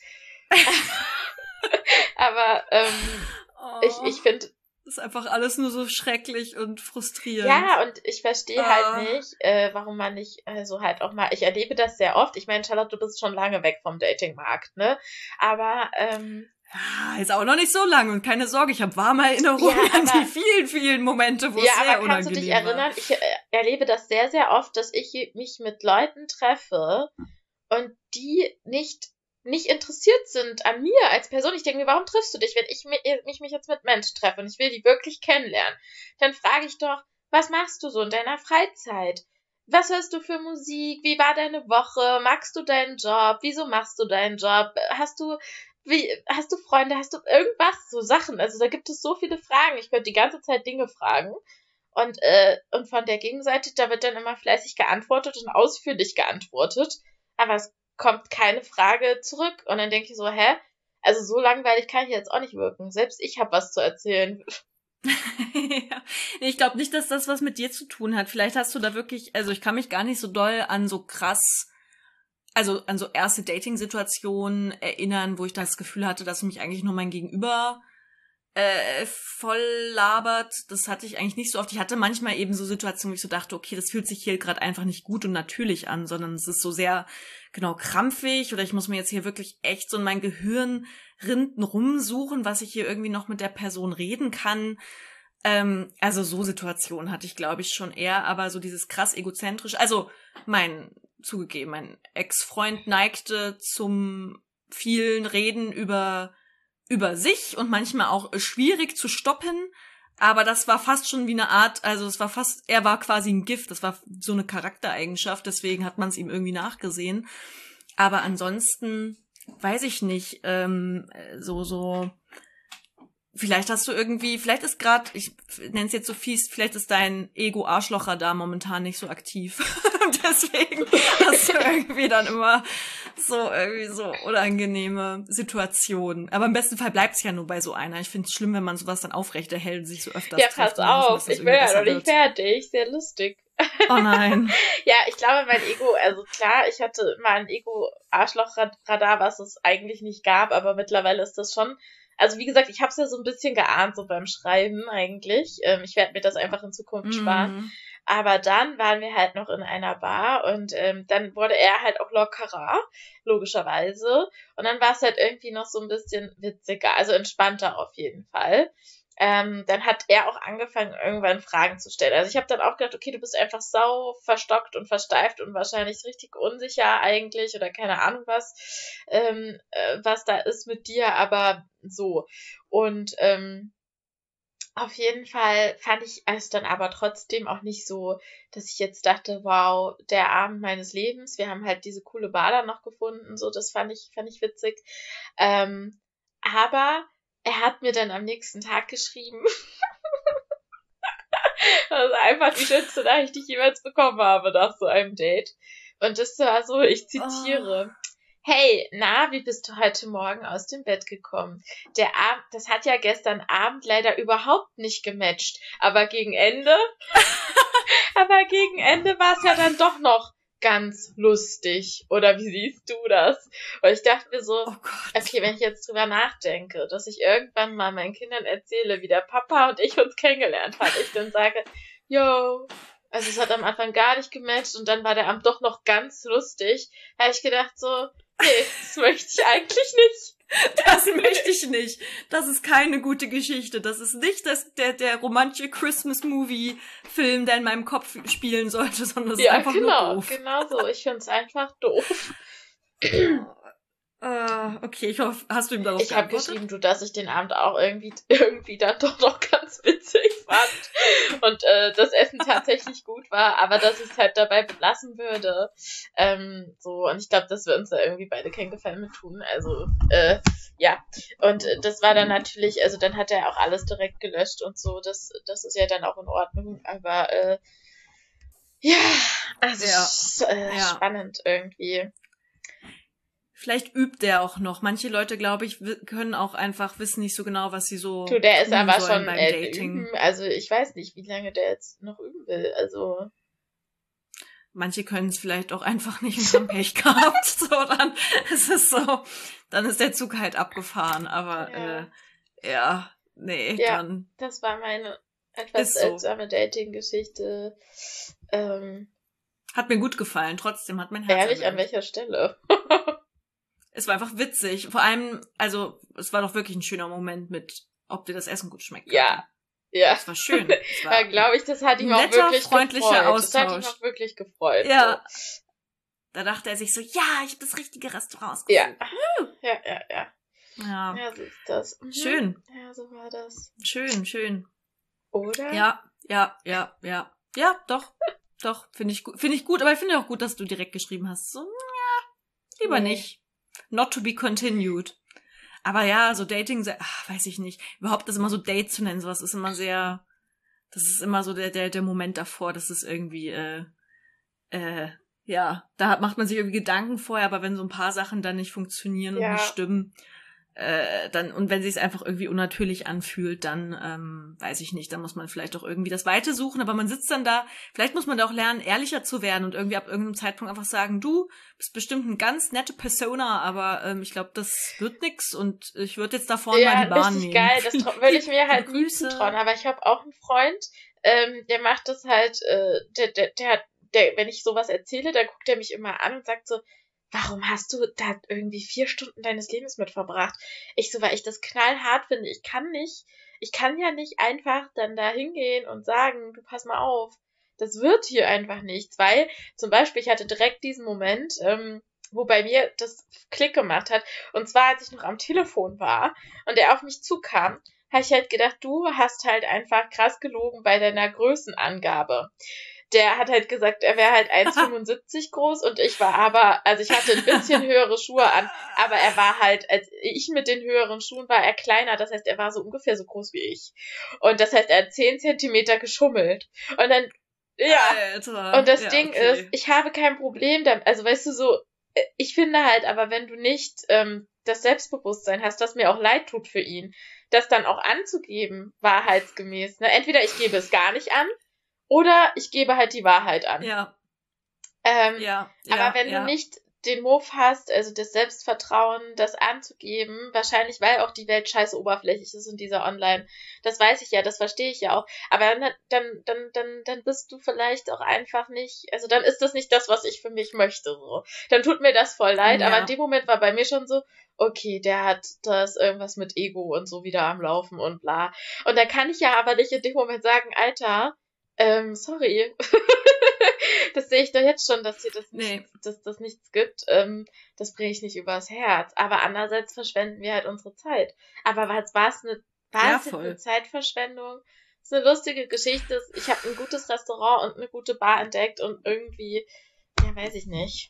Aber ähm, Oh, ich, ich finde, ist einfach alles nur so schrecklich und frustrierend. ja, und ich verstehe Ah. halt nicht, äh, warum man nicht, also halt auch mal, ich erlebe das sehr oft. Ich meine, Charlotte, du bist schon lange weg vom Datingmarkt, ne? Aber, ähm, Ja, ist auch noch nicht so lang und keine Sorge, ich habe warme Erinnerungen Ja, an aber- die vielen, vielen Momente, wo ja, es sehr aber kannst du dich unangenehm erinnern? Ich äh, erlebe das sehr, sehr oft, dass ich mich mit Leuten treffe und die nicht nicht interessiert sind an mir als Person. Ich denke mir, warum triffst du dich, wenn ich mich, mich, mich jetzt mit Menschen treffe und ich will die wirklich kennenlernen? Dann frage ich doch, was machst du so in deiner Freizeit? Was hörst du für Musik? Wie war deine Woche? Magst du deinen Job? Wieso machst du deinen Job? Hast du, wie, hast du Freunde? Hast du irgendwas? So Sachen. Also da gibt es so viele Fragen. Ich könnte die ganze Zeit Dinge fragen. Und, äh, und von der Gegenseite, da wird dann immer fleißig geantwortet und ausführlich geantwortet. Aber es kommt keine Frage zurück. Und dann denke ich so, hä? Also so langweilig kann ich jetzt auch nicht wirken. Selbst ich habe was zu erzählen. Ja. Nee, ich glaube nicht, dass das was mit dir zu tun hat. Vielleicht hast du da wirklich, also ich kann mich gar nicht so doll an so krass, also an so erste Dating-Situationen erinnern, wo ich das Gefühl hatte, dass mich eigentlich nur mein Gegenüber äh, voll labert. Das hatte ich eigentlich nicht so oft. Ich hatte manchmal eben so Situationen, wo ich so dachte, okay, das fühlt sich hier gerade einfach nicht gut und natürlich an, sondern es ist so sehr, genau, krampfig oder ich muss mir jetzt hier wirklich echt so in mein Gehirn rinden rumsuchen, was ich hier irgendwie noch mit der Person reden kann. Ähm, also so Situationen hatte ich, glaube ich, schon eher, aber so dieses krass egozentrisch, also mein, zugegeben, mein Ex-Freund neigte zum vielen Reden über über sich und manchmal auch schwierig zu stoppen, aber das war fast schon wie eine Art, also es war fast, er war quasi ein Gift, das war so eine Charaktereigenschaft, deswegen hat man es ihm irgendwie nachgesehen. Aber ansonsten weiß ich nicht, ähm, so, so, vielleicht hast du irgendwie, vielleicht ist gerade, ich nenne es jetzt so fies, vielleicht ist dein Ego-Arschlocher da momentan nicht so aktiv. Deswegen hast du irgendwie dann immer so irgendwie so unangenehme Situationen. Aber im besten Fall bleibt es ja nur bei so einer. Ich finde es schlimm, wenn man sowas dann aufrechterhält und sich so öfters Ja, trifft. pass und wir hoffen, auf, dass das ich bin irgendwie ja besser noch nicht wird. fertig. Sehr lustig. Oh nein. Ja, ich glaube, mein Ego, also klar, ich hatte mal ein Ego-Arschloch-Radar, was es eigentlich nicht gab, aber mittlerweile ist das schon, also wie gesagt, ich habe es ja so ein bisschen geahnt, so beim Schreiben eigentlich. Ähm, ich werde mir das einfach in Zukunft sparen. Mhm. Aber dann waren wir halt noch in einer Bar und ähm, dann wurde er halt auch lockerer, logischerweise. Und dann war es halt irgendwie noch so ein bisschen witziger, also entspannter auf jeden Fall. Ähm, dann hat er auch angefangen, irgendwann Fragen zu stellen. Also ich habe dann auch gedacht, okay, du bist einfach sau verstockt und versteift und wahrscheinlich richtig unsicher eigentlich oder keine Ahnung was, ähm, äh, was da ist mit dir, aber so. Und ähm, Auf jeden Fall fand ich es dann aber trotzdem auch nicht so, dass ich jetzt dachte, wow, der Abend meines Lebens. Wir haben halt diese coole Bar da noch gefunden, so, das fand ich, fand ich witzig. Ähm, aber er hat mir dann am nächsten Tag geschrieben, das ist einfach die schönste Nachricht, die ich jemals bekommen habe nach so einem Date. Und das war so, ich zitiere. Oh. Hey, na, wie bist du heute Morgen aus dem Bett gekommen? Der Abend, das hat ja gestern Abend leider überhaupt nicht gematcht. Aber gegen Ende, aber gegen Ende war es ja dann doch noch ganz lustig. Oder wie siehst du das? Und ich dachte mir so, Oh Gott. okay, wenn ich jetzt drüber nachdenke, dass ich irgendwann mal meinen Kindern erzähle, wie der Papa und ich uns kennengelernt haben, ich dann sage, yo, also es hat am Anfang gar nicht gematcht und dann war der Abend doch noch ganz lustig, habe ich gedacht so, nee, das möchte ich eigentlich nicht. Das möchte ich nicht. Das ist keine gute Geschichte. Das ist nicht das, der, der romantische Christmas-Movie-Film, der in meinem Kopf spielen sollte, sondern das Ja, ist einfach genau, nur doof. genau so. Ich finde es einfach doof. Uh, okay, ich hoffe, hast du ihm darauf Ich habe geantwortet? geschrieben, du, dass ich den Abend auch irgendwie irgendwie dann doch noch ganz witzig fand und äh, das Essen tatsächlich gut war, aber dass ich es halt dabei belassen würde. Ähm, so, und ich glaube, dass wir uns da irgendwie beide keinen Gefallen mit tun. Also, äh, ja. Und äh, das war dann natürlich, also dann hat er auch alles direkt gelöscht und so. Das, das ist ja dann auch in Ordnung, aber äh, ja, also Ja. s- äh, Ja. spannend irgendwie. Vielleicht übt der auch noch. Manche Leute, glaube ich, wi- können auch einfach wissen nicht so genau, was sie so Du, der ist tun aber sollen schon beim äh, Dating. üben. Also ich weiß nicht, wie lange der jetzt noch üben will. Also Manche können es vielleicht auch einfach nicht und haben Pech gehabt. So, dann ist es so, dann ist der Zug halt abgefahren. Aber Ja. äh, ja, nee, Ja. dann das war meine etwas ist so. seltsame Dating-Geschichte. Ähm, Hat mir gut gefallen. Trotzdem hat mein Herz ehrlich, an erwärmt. welcher Stelle? Es war einfach witzig. Vor allem, also es war doch wirklich ein schöner Moment mit, ob dir das Essen gut schmeckt. Ja. Ja. Es war schön. Es Ja, war glaube ich, das hat ihm auch netter, wirklich freundlicher gefreut. Das hat ihm Austausch. auch wirklich gefreut. Ja. Da dachte er sich so, ja, ich habe das richtige Restaurant So. Ja. ausgesucht. Ja, ja, ja. Ja. Ja, so ist das. Mhm. Schön, Ja, so war das. schön, schön. Oder? Ja, ja, ja, ja. Ja, doch, doch, finde ich gut. Finde ich gut, aber ich finde auch gut, dass du direkt geschrieben hast. So, ja, lieber Nee. nicht. Not to be continued. Aber ja, so Dating, se- ach, weiß ich nicht. Überhaupt das immer so Date zu nennen, sowas ist immer sehr, das ist immer so der, der, der Moment davor, dass es irgendwie, äh, äh, ja, da macht man sich irgendwie Gedanken vorher, aber wenn so ein paar Sachen dann nicht funktionieren und Ja. nicht stimmen, äh, dann, und wenn sich es einfach irgendwie unnatürlich anfühlt, dann, ähm, weiß ich nicht, dann muss man vielleicht auch irgendwie das Weite suchen, aber man sitzt dann da, vielleicht muss man da auch lernen, ehrlicher zu werden und irgendwie ab irgendeinem Zeitpunkt einfach sagen, du bist bestimmt eine ganz nette Persona, aber ähm, ich glaube, das wird nix und ich würde jetzt da vorne Ja, mal die Bahn richtig nehmen. geil. Das trau- würde ich mir halt nie Grüße. zutrauen. Aber ich habe auch einen Freund, ähm, der macht das halt, äh, der, der, der hat, der, wenn ich sowas erzähle, dann guckt er mich immer an und sagt so, warum hast du da irgendwie vier Stunden deines Lebens mit verbracht? Ich so, weil ich das knallhart finde. Ich kann nicht, ich kann ja nicht einfach dann da hingehen und sagen, du pass mal auf. Das wird hier einfach nichts, weil zum Beispiel, ich hatte direkt diesen Moment, ähm, wo bei mir das Klick gemacht hat. Und zwar, als ich noch am Telefon war und er auf mich zukam, habe ich halt gedacht, du hast halt einfach krass gelogen bei deiner Größenangabe. Der hat halt gesagt, er wäre halt eins Komma fünfundsiebzig groß und ich war aber, also ich hatte ein bisschen höhere Schuhe an, aber er war halt, als ich mit den höheren Schuhen war, er kleiner, das heißt, er war so ungefähr so groß wie ich. Und das heißt, er hat zehn Zentimeter geschummelt. Und dann, ja, Alter. und das ja, Ding okay. ist, ich habe kein Problem damit, also weißt du so, äh, ich finde halt, aber wenn du nicht ähm, das Selbstbewusstsein hast, das mir auch leid tut für ihn, das dann auch anzugeben, wahrheitsgemäß, ne? Entweder ich gebe es gar nicht an, oder ich gebe halt die Wahrheit an. Ja, Ähm, ja, aber ja, wenn ja. du nicht den Move hast, also das Selbstvertrauen, das anzugeben, wahrscheinlich, weil auch die Welt scheiße oberflächlich ist in dieser Online, das weiß ich ja, das verstehe ich ja auch, aber dann, dann, dann, dann, dann bist du vielleicht auch einfach nicht, also dann ist das nicht das, was ich für mich möchte, so. Dann tut mir das voll leid, Ja. aber in dem Moment war bei mir schon so, okay, der hat das irgendwas mit Ego und so wieder am Laufen und bla. Und da kann ich ja aber nicht in dem Moment sagen, Alter, ähm, sorry. Das sehe ich doch jetzt schon, dass hier das, Nee. nichts, dass das nichts gibt. Ähm, das bringe ich nicht übers Herz. Aber andererseits verschwenden wir halt unsere Zeit. Aber was war es eine, wahnsinnige Ja, Zeitverschwendung. Das ist eine lustige Geschichte. Ich habe ein gutes Restaurant und eine gute Bar entdeckt und irgendwie, ja, weiß ich nicht.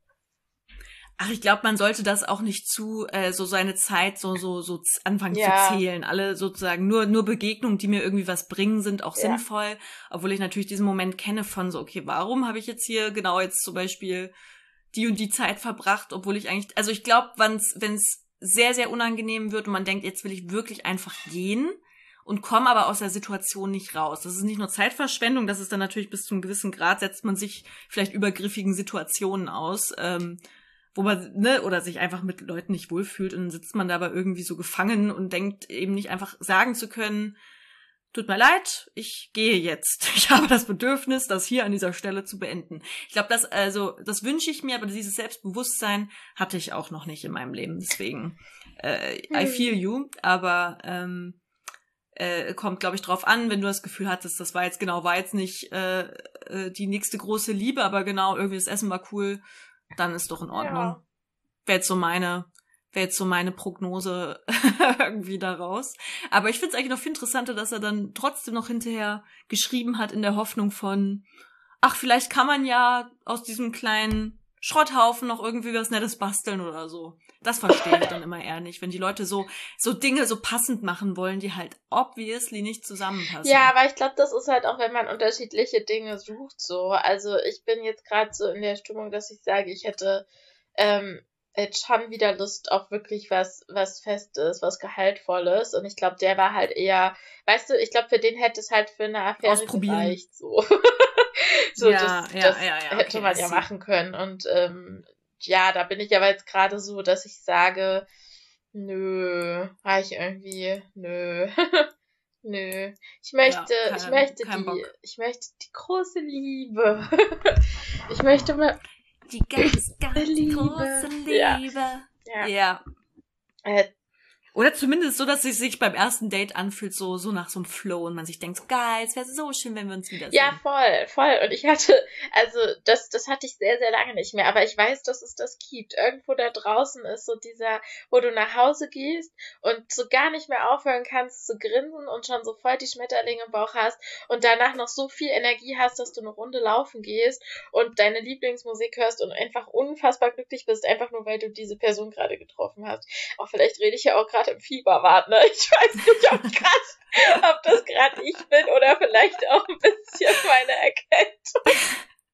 Ach, ich glaube, man sollte das auch nicht zu, äh, so seine Zeit so, so, so z- anfangen Ja. zu zählen. Alle sozusagen nur, nur Begegnungen, die mir irgendwie was bringen, sind auch Ja. sinnvoll. Obwohl ich natürlich diesen Moment kenne von so, okay, warum habe ich jetzt hier genau jetzt zum Beispiel die und die Zeit verbracht, obwohl ich eigentlich, also ich glaube, wenn es sehr, sehr unangenehm wird und man denkt, jetzt will ich wirklich einfach gehen und komme aber aus der Situation nicht raus. Das ist nicht nur Zeitverschwendung, das ist dann natürlich bis zu einem gewissen Grad, setzt man sich vielleicht übergriffigen Situationen aus, ähm, wo man, ne, oder sich einfach mit Leuten nicht wohlfühlt und dann sitzt man da aber irgendwie so gefangen und denkt eben nicht einfach sagen zu können, tut mir leid, ich gehe jetzt. Ich habe das Bedürfnis, das hier an dieser Stelle zu beenden. Ich glaube, das, also, das wünsche ich mir, aber dieses Selbstbewusstsein hatte ich auch noch nicht in meinem Leben. Deswegen, äh, I feel you, aber ähm, äh, kommt, glaube ich, drauf an, wenn du das Gefühl hattest, das war jetzt genau, war jetzt nicht äh, äh, die nächste große Liebe, aber genau, irgendwie das Essen war cool, dann ist doch in Ordnung. Ja. Wäre jetzt so meine, wäre jetzt so meine Prognose irgendwie daraus. Aber ich finde es eigentlich noch viel interessanter, dass er dann trotzdem noch hinterher geschrieben hat in der Hoffnung von, ach, vielleicht kann man ja aus diesem kleinen Schrotthaufen noch irgendwie was Nettes basteln oder so. Das verstehe ich dann immer eher nicht, wenn die Leute so so Dinge so passend machen wollen, die halt obviously nicht zusammenpassen. Ja, aber ich glaube, das ist halt auch, wenn man unterschiedliche Dinge sucht, so. Also ich bin jetzt gerade so in der Stimmung, dass ich sage, ich hätte ähm, jetzt schon wieder Lust auf wirklich was was Festes, was Gehaltvolles. Und ich glaube, der war halt eher, weißt du, ich glaube, für den hätte es halt für eine Affäre Ausprobieren. gereicht, so. so, Ja, das, ja, das ja, ja, hätte okay, man I ja see. machen können. Und ähm, ja, da bin ich aber jetzt gerade so, dass ich sage, nö, war ich irgendwie, nö, nö. Ich möchte, Ja, ich kein- möchte kein die, Bock. ich möchte die große Liebe. Ich möchte mal, Die ganz, ganz Liebe. große Ja. Liebe. ja, Ja. äh, Oder zumindest so, dass es sich beim ersten Date anfühlt, so so nach so einem Flow und man sich denkt, so, geil, es wäre so schön, wenn wir uns wiedersehen. ja, voll, voll. Und ich hatte, also das, das hatte ich sehr, sehr lange nicht mehr. Aber ich weiß, dass es das gibt. Irgendwo da draußen ist so dieser, wo du nach Hause gehst und so gar nicht mehr aufhören kannst zu grinsen und schon so voll die Schmetterlinge im Bauch hast und danach noch so viel Energie hast, dass du eine Runde laufen gehst und deine Lieblingsmusik hörst und einfach unfassbar glücklich bist, einfach nur, weil du diese Person gerade getroffen hast. Auch vielleicht rede ich ja auch gerade im Fieberwart, ne? Ich weiß nicht, ob grad, ob das gerade ich bin oder vielleicht auch ein bisschen meine Erkältung.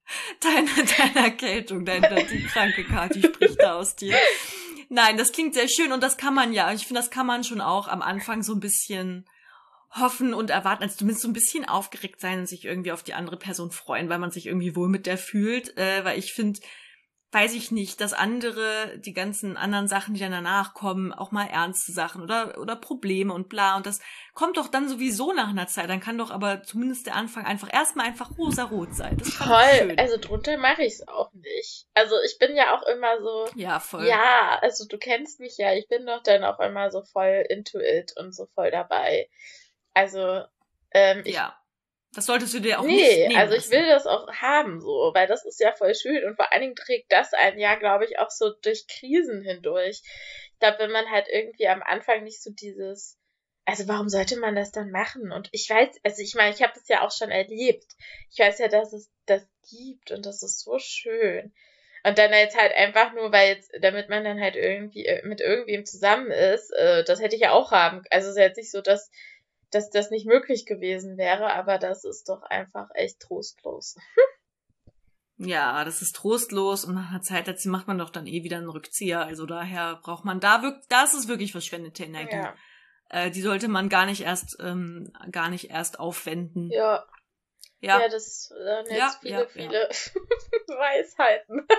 Deine, deine Erkältung, deine, die kranke Kati spricht da aus dir. Nein, das klingt sehr schön und das kann man ja. Ich finde, das kann man schon auch am Anfang so ein bisschen hoffen und erwarten, also zumindest so ein bisschen aufgeregt sein und sich irgendwie auf die andere Person freuen, weil man sich irgendwie wohl mit der fühlt. Äh, weil ich finde, weiß ich nicht, dass andere, die ganzen anderen Sachen, die dann danach kommen, auch mal ernste Sachen oder oder Probleme und bla. Und das kommt doch dann sowieso nach einer Zeit. Dann kann doch aber zumindest der Anfang einfach erstmal einfach rosarot sein. Das ist Voll, schön. also drunter mache ich es auch nicht. Also ich bin ja auch immer so, Ja, voll. ja, also du kennst mich ja, ich bin doch dann auch immer so voll into it und so voll dabei. Also, ähm, ich Ja. Das solltest du dir auch Nee, nicht nehmen also ich lassen. will das auch haben, so, weil das ist ja voll schön und vor allen Dingen trägt das ein Jahr, glaube ich, auch so durch Krisen hindurch. Ich glaube, wenn man halt irgendwie am Anfang nicht so dieses, also warum sollte man das dann machen? Und ich weiß, also ich meine, ich habe das ja auch schon erlebt. Ich weiß ja, dass es das gibt und das ist so schön. Und dann jetzt halt einfach nur, weil jetzt, damit man dann halt irgendwie äh, mit irgendwem zusammen ist, äh, das hätte ich ja auch haben. Also es ist jetzt nicht so, dass dass das nicht möglich gewesen wäre, aber das ist doch einfach echt trostlos. Ja, das ist trostlos und nach einer Zeit dazu macht man doch dann eh wieder einen Rückzieher. Also daher braucht man da wirklich, das ist wirklich verschwendete Energie. Ja. Äh, die sollte man gar nicht erst, ähm, gar nicht erst aufwenden. Ja. Ja, Ja, das sind jetzt Ja, viele, ja, viele Weisheiten.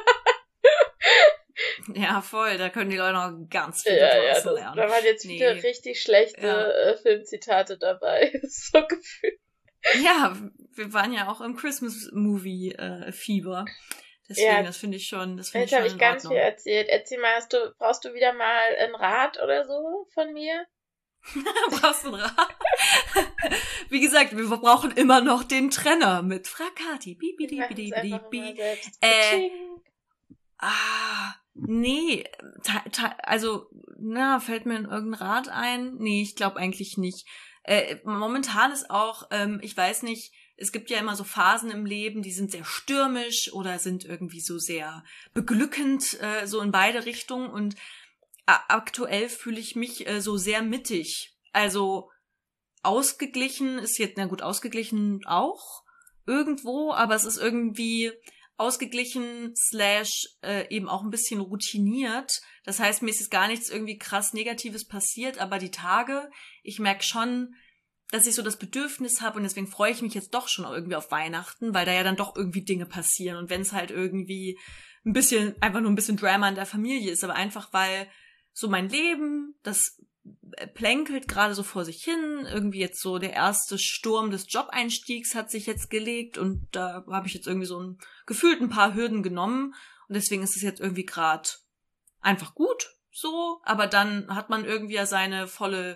ja, voll. Da können die Leute noch ganz viel Ja, ja, daraus das, lernen. da waren jetzt viele Nee. richtig schlechte Ja. äh, Filmzitate dabei. so gefühlt. Ja, wir waren ja auch im Christmas-Movie-Fieber. Deswegen, Ja. das finde ich schon, das finde ich Jetzt habe schon ich in ganz viel Ordnung. erzählt. Erzähl mal, hast du, brauchst du wieder mal einen Rat oder so von mir? Brauchst du einen Rat? Wie gesagt, wir brauchen immer noch den Trenner mit Frag Kati. Bi, bi, Wir di, machen bi, es di, bi, einfach bi. immer selbst. Äh, Tsching. Ah, Nee, ta- ta- also, na, fällt mir in irgendein Rat ein? Nee, ich glaube eigentlich nicht. Äh, momentan ist auch, ähm, ich weiß nicht, es gibt ja immer so Phasen im Leben, die sind sehr stürmisch oder sind irgendwie so sehr beglückend, äh, so in beide Richtungen. Und a- aktuell fühle ich mich äh, so sehr mittig. Also ausgeglichen ist jetzt, na gut, ausgeglichen auch irgendwo, aber es ist irgendwie ausgeglichen slash äh, eben auch ein bisschen routiniert. Das heißt, mir ist jetzt gar nichts irgendwie krass Negatives passiert, aber die Tage, ich merke schon, dass ich so das Bedürfnis habe und deswegen freue ich mich jetzt doch schon irgendwie auf Weihnachten, weil da ja dann doch irgendwie Dinge passieren und wenn es halt irgendwie ein bisschen, einfach nur ein bisschen Drama in der Familie ist, aber einfach weil so mein Leben, das plänkelt gerade so vor sich hin. Irgendwie jetzt so der erste Sturm des Job-Einstiegs hat sich jetzt gelegt und da habe ich jetzt irgendwie so ein, gefühlt ein paar Hürden genommen und deswegen ist es jetzt irgendwie gerade einfach gut so, aber dann hat man irgendwie ja seine volle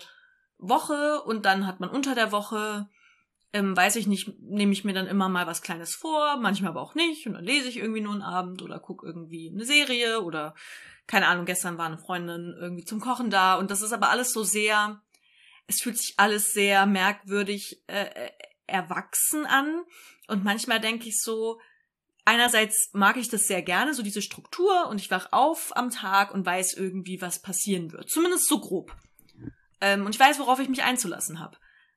Woche und dann hat man unter der Woche, ähm, weiß ich nicht, nehme ich mir dann immer mal was Kleines vor, manchmal aber auch nicht und dann lese ich irgendwie nur einen Abend oder gucke irgendwie eine Serie oder keine Ahnung, gestern war eine Freundin irgendwie zum Kochen da und das ist aber alles so sehr, es fühlt sich alles sehr merkwürdig äh, erwachsen an und manchmal denke ich so, einerseits mag ich das sehr gerne, so diese Struktur und ich wach auf am Tag und weiß irgendwie, was passieren wird, zumindest so grob. Ähm, und ich weiß, worauf ich mich einzulassen habe.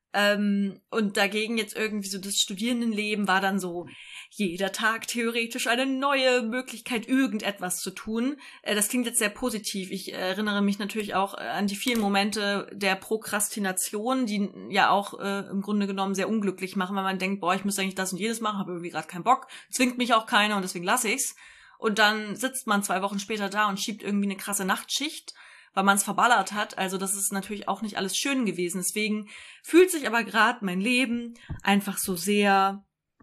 Ähm, und dagegen jetzt irgendwie so das Studierendenleben war dann so, jeder Tag theoretisch eine neue Möglichkeit, irgendetwas zu tun. Äh, das klingt jetzt sehr positiv. Ich äh, erinnere mich natürlich auch äh, an die vielen Momente der Prokrastination, die ja auch äh, im Grunde genommen sehr unglücklich machen, weil man denkt, boah, ich müsste eigentlich das und jedes machen, habe irgendwie gerade keinen Bock, zwingt mich auch keiner und deswegen lasse ich's. Und dann sitzt man zwei Wochen später da und schiebt irgendwie eine krasse Nachtschicht, weil man es verballert hat. Also das ist natürlich auch nicht alles schön gewesen. Deswegen fühlt sich aber gerade mein Leben einfach so sehr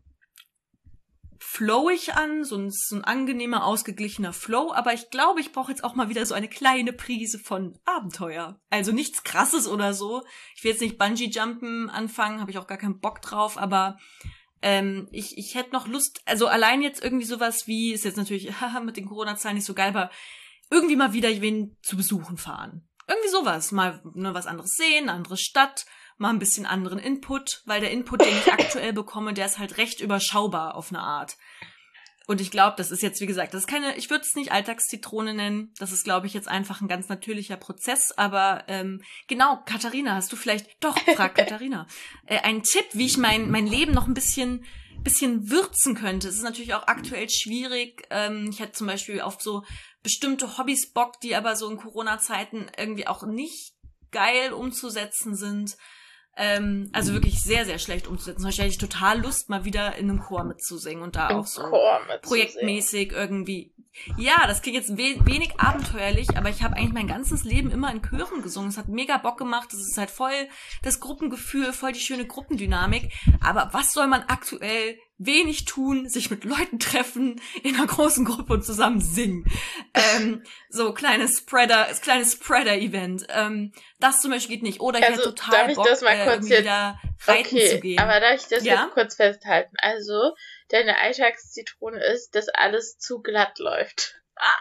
flowig an, so ein, so ein angenehmer, ausgeglichener Flow. Aber ich glaube, ich brauche jetzt auch mal wieder so eine kleine Prise von Abenteuer. Also nichts Krasses oder so. Ich will jetzt nicht Bungee-Jumpen anfangen, habe ich auch gar keinen Bock drauf. Aber ähm, ich, ich hätte noch Lust, also allein jetzt irgendwie sowas wie, ist jetzt natürlich haha, mit den Corona-Zahlen nicht so geil, aber irgendwie mal wieder wen zu besuchen fahren. Irgendwie sowas. Mal ne, was anderes sehen, eine andere Stadt, mal ein bisschen anderen Input, weil der Input, den ich aktuell bekomme, der ist halt recht überschaubar auf eine Art. Und ich glaube, das ist jetzt, wie gesagt, das ist keine, ich würde es nicht Alltagszitrone nennen, das ist, glaube ich, jetzt einfach ein ganz natürlicher Prozess, aber ähm, genau, Katharina, hast du vielleicht, doch, frag Katharina, äh, einen Tipp, wie ich mein mein Leben noch ein bisschen bisschen würzen könnte. Es ist natürlich auch aktuell schwierig. Ähm, ich hätte zum Beispiel auf so bestimmte Hobbys Bock, die aber so in Corona-Zeiten irgendwie auch nicht geil umzusetzen sind. Ähm, also wirklich sehr, sehr schlecht umzusetzen. Zum Beispiel hätte ich total Lust, mal wieder in einem Chor mitzusingen und da Im auch so Chor mitzusingen. projektmäßig irgendwie. Ja, das klingt jetzt we- wenig abenteuerlich, aber ich habe eigentlich mein ganzes Leben immer in Chören gesungen. Es hat mega Bock gemacht. Es ist halt voll das Gruppengefühl, voll die schöne Gruppendynamik. Aber was soll man aktuell wenig tun, sich mit Leuten treffen, in einer großen Gruppe und zusammen singen. Ähm, so kleines Spreader, kleines Spreader-Event. Ähm, das zum Beispiel geht nicht. Oder ich Also, hätte total darf ich Bock, das mal äh, kurz irgendwie jetzt- wieder reiten Okay, zu gehen. aber darf ich das Ja? jetzt kurz festhalten? Also, deine Alltagszitrone ist, dass alles zu glatt läuft.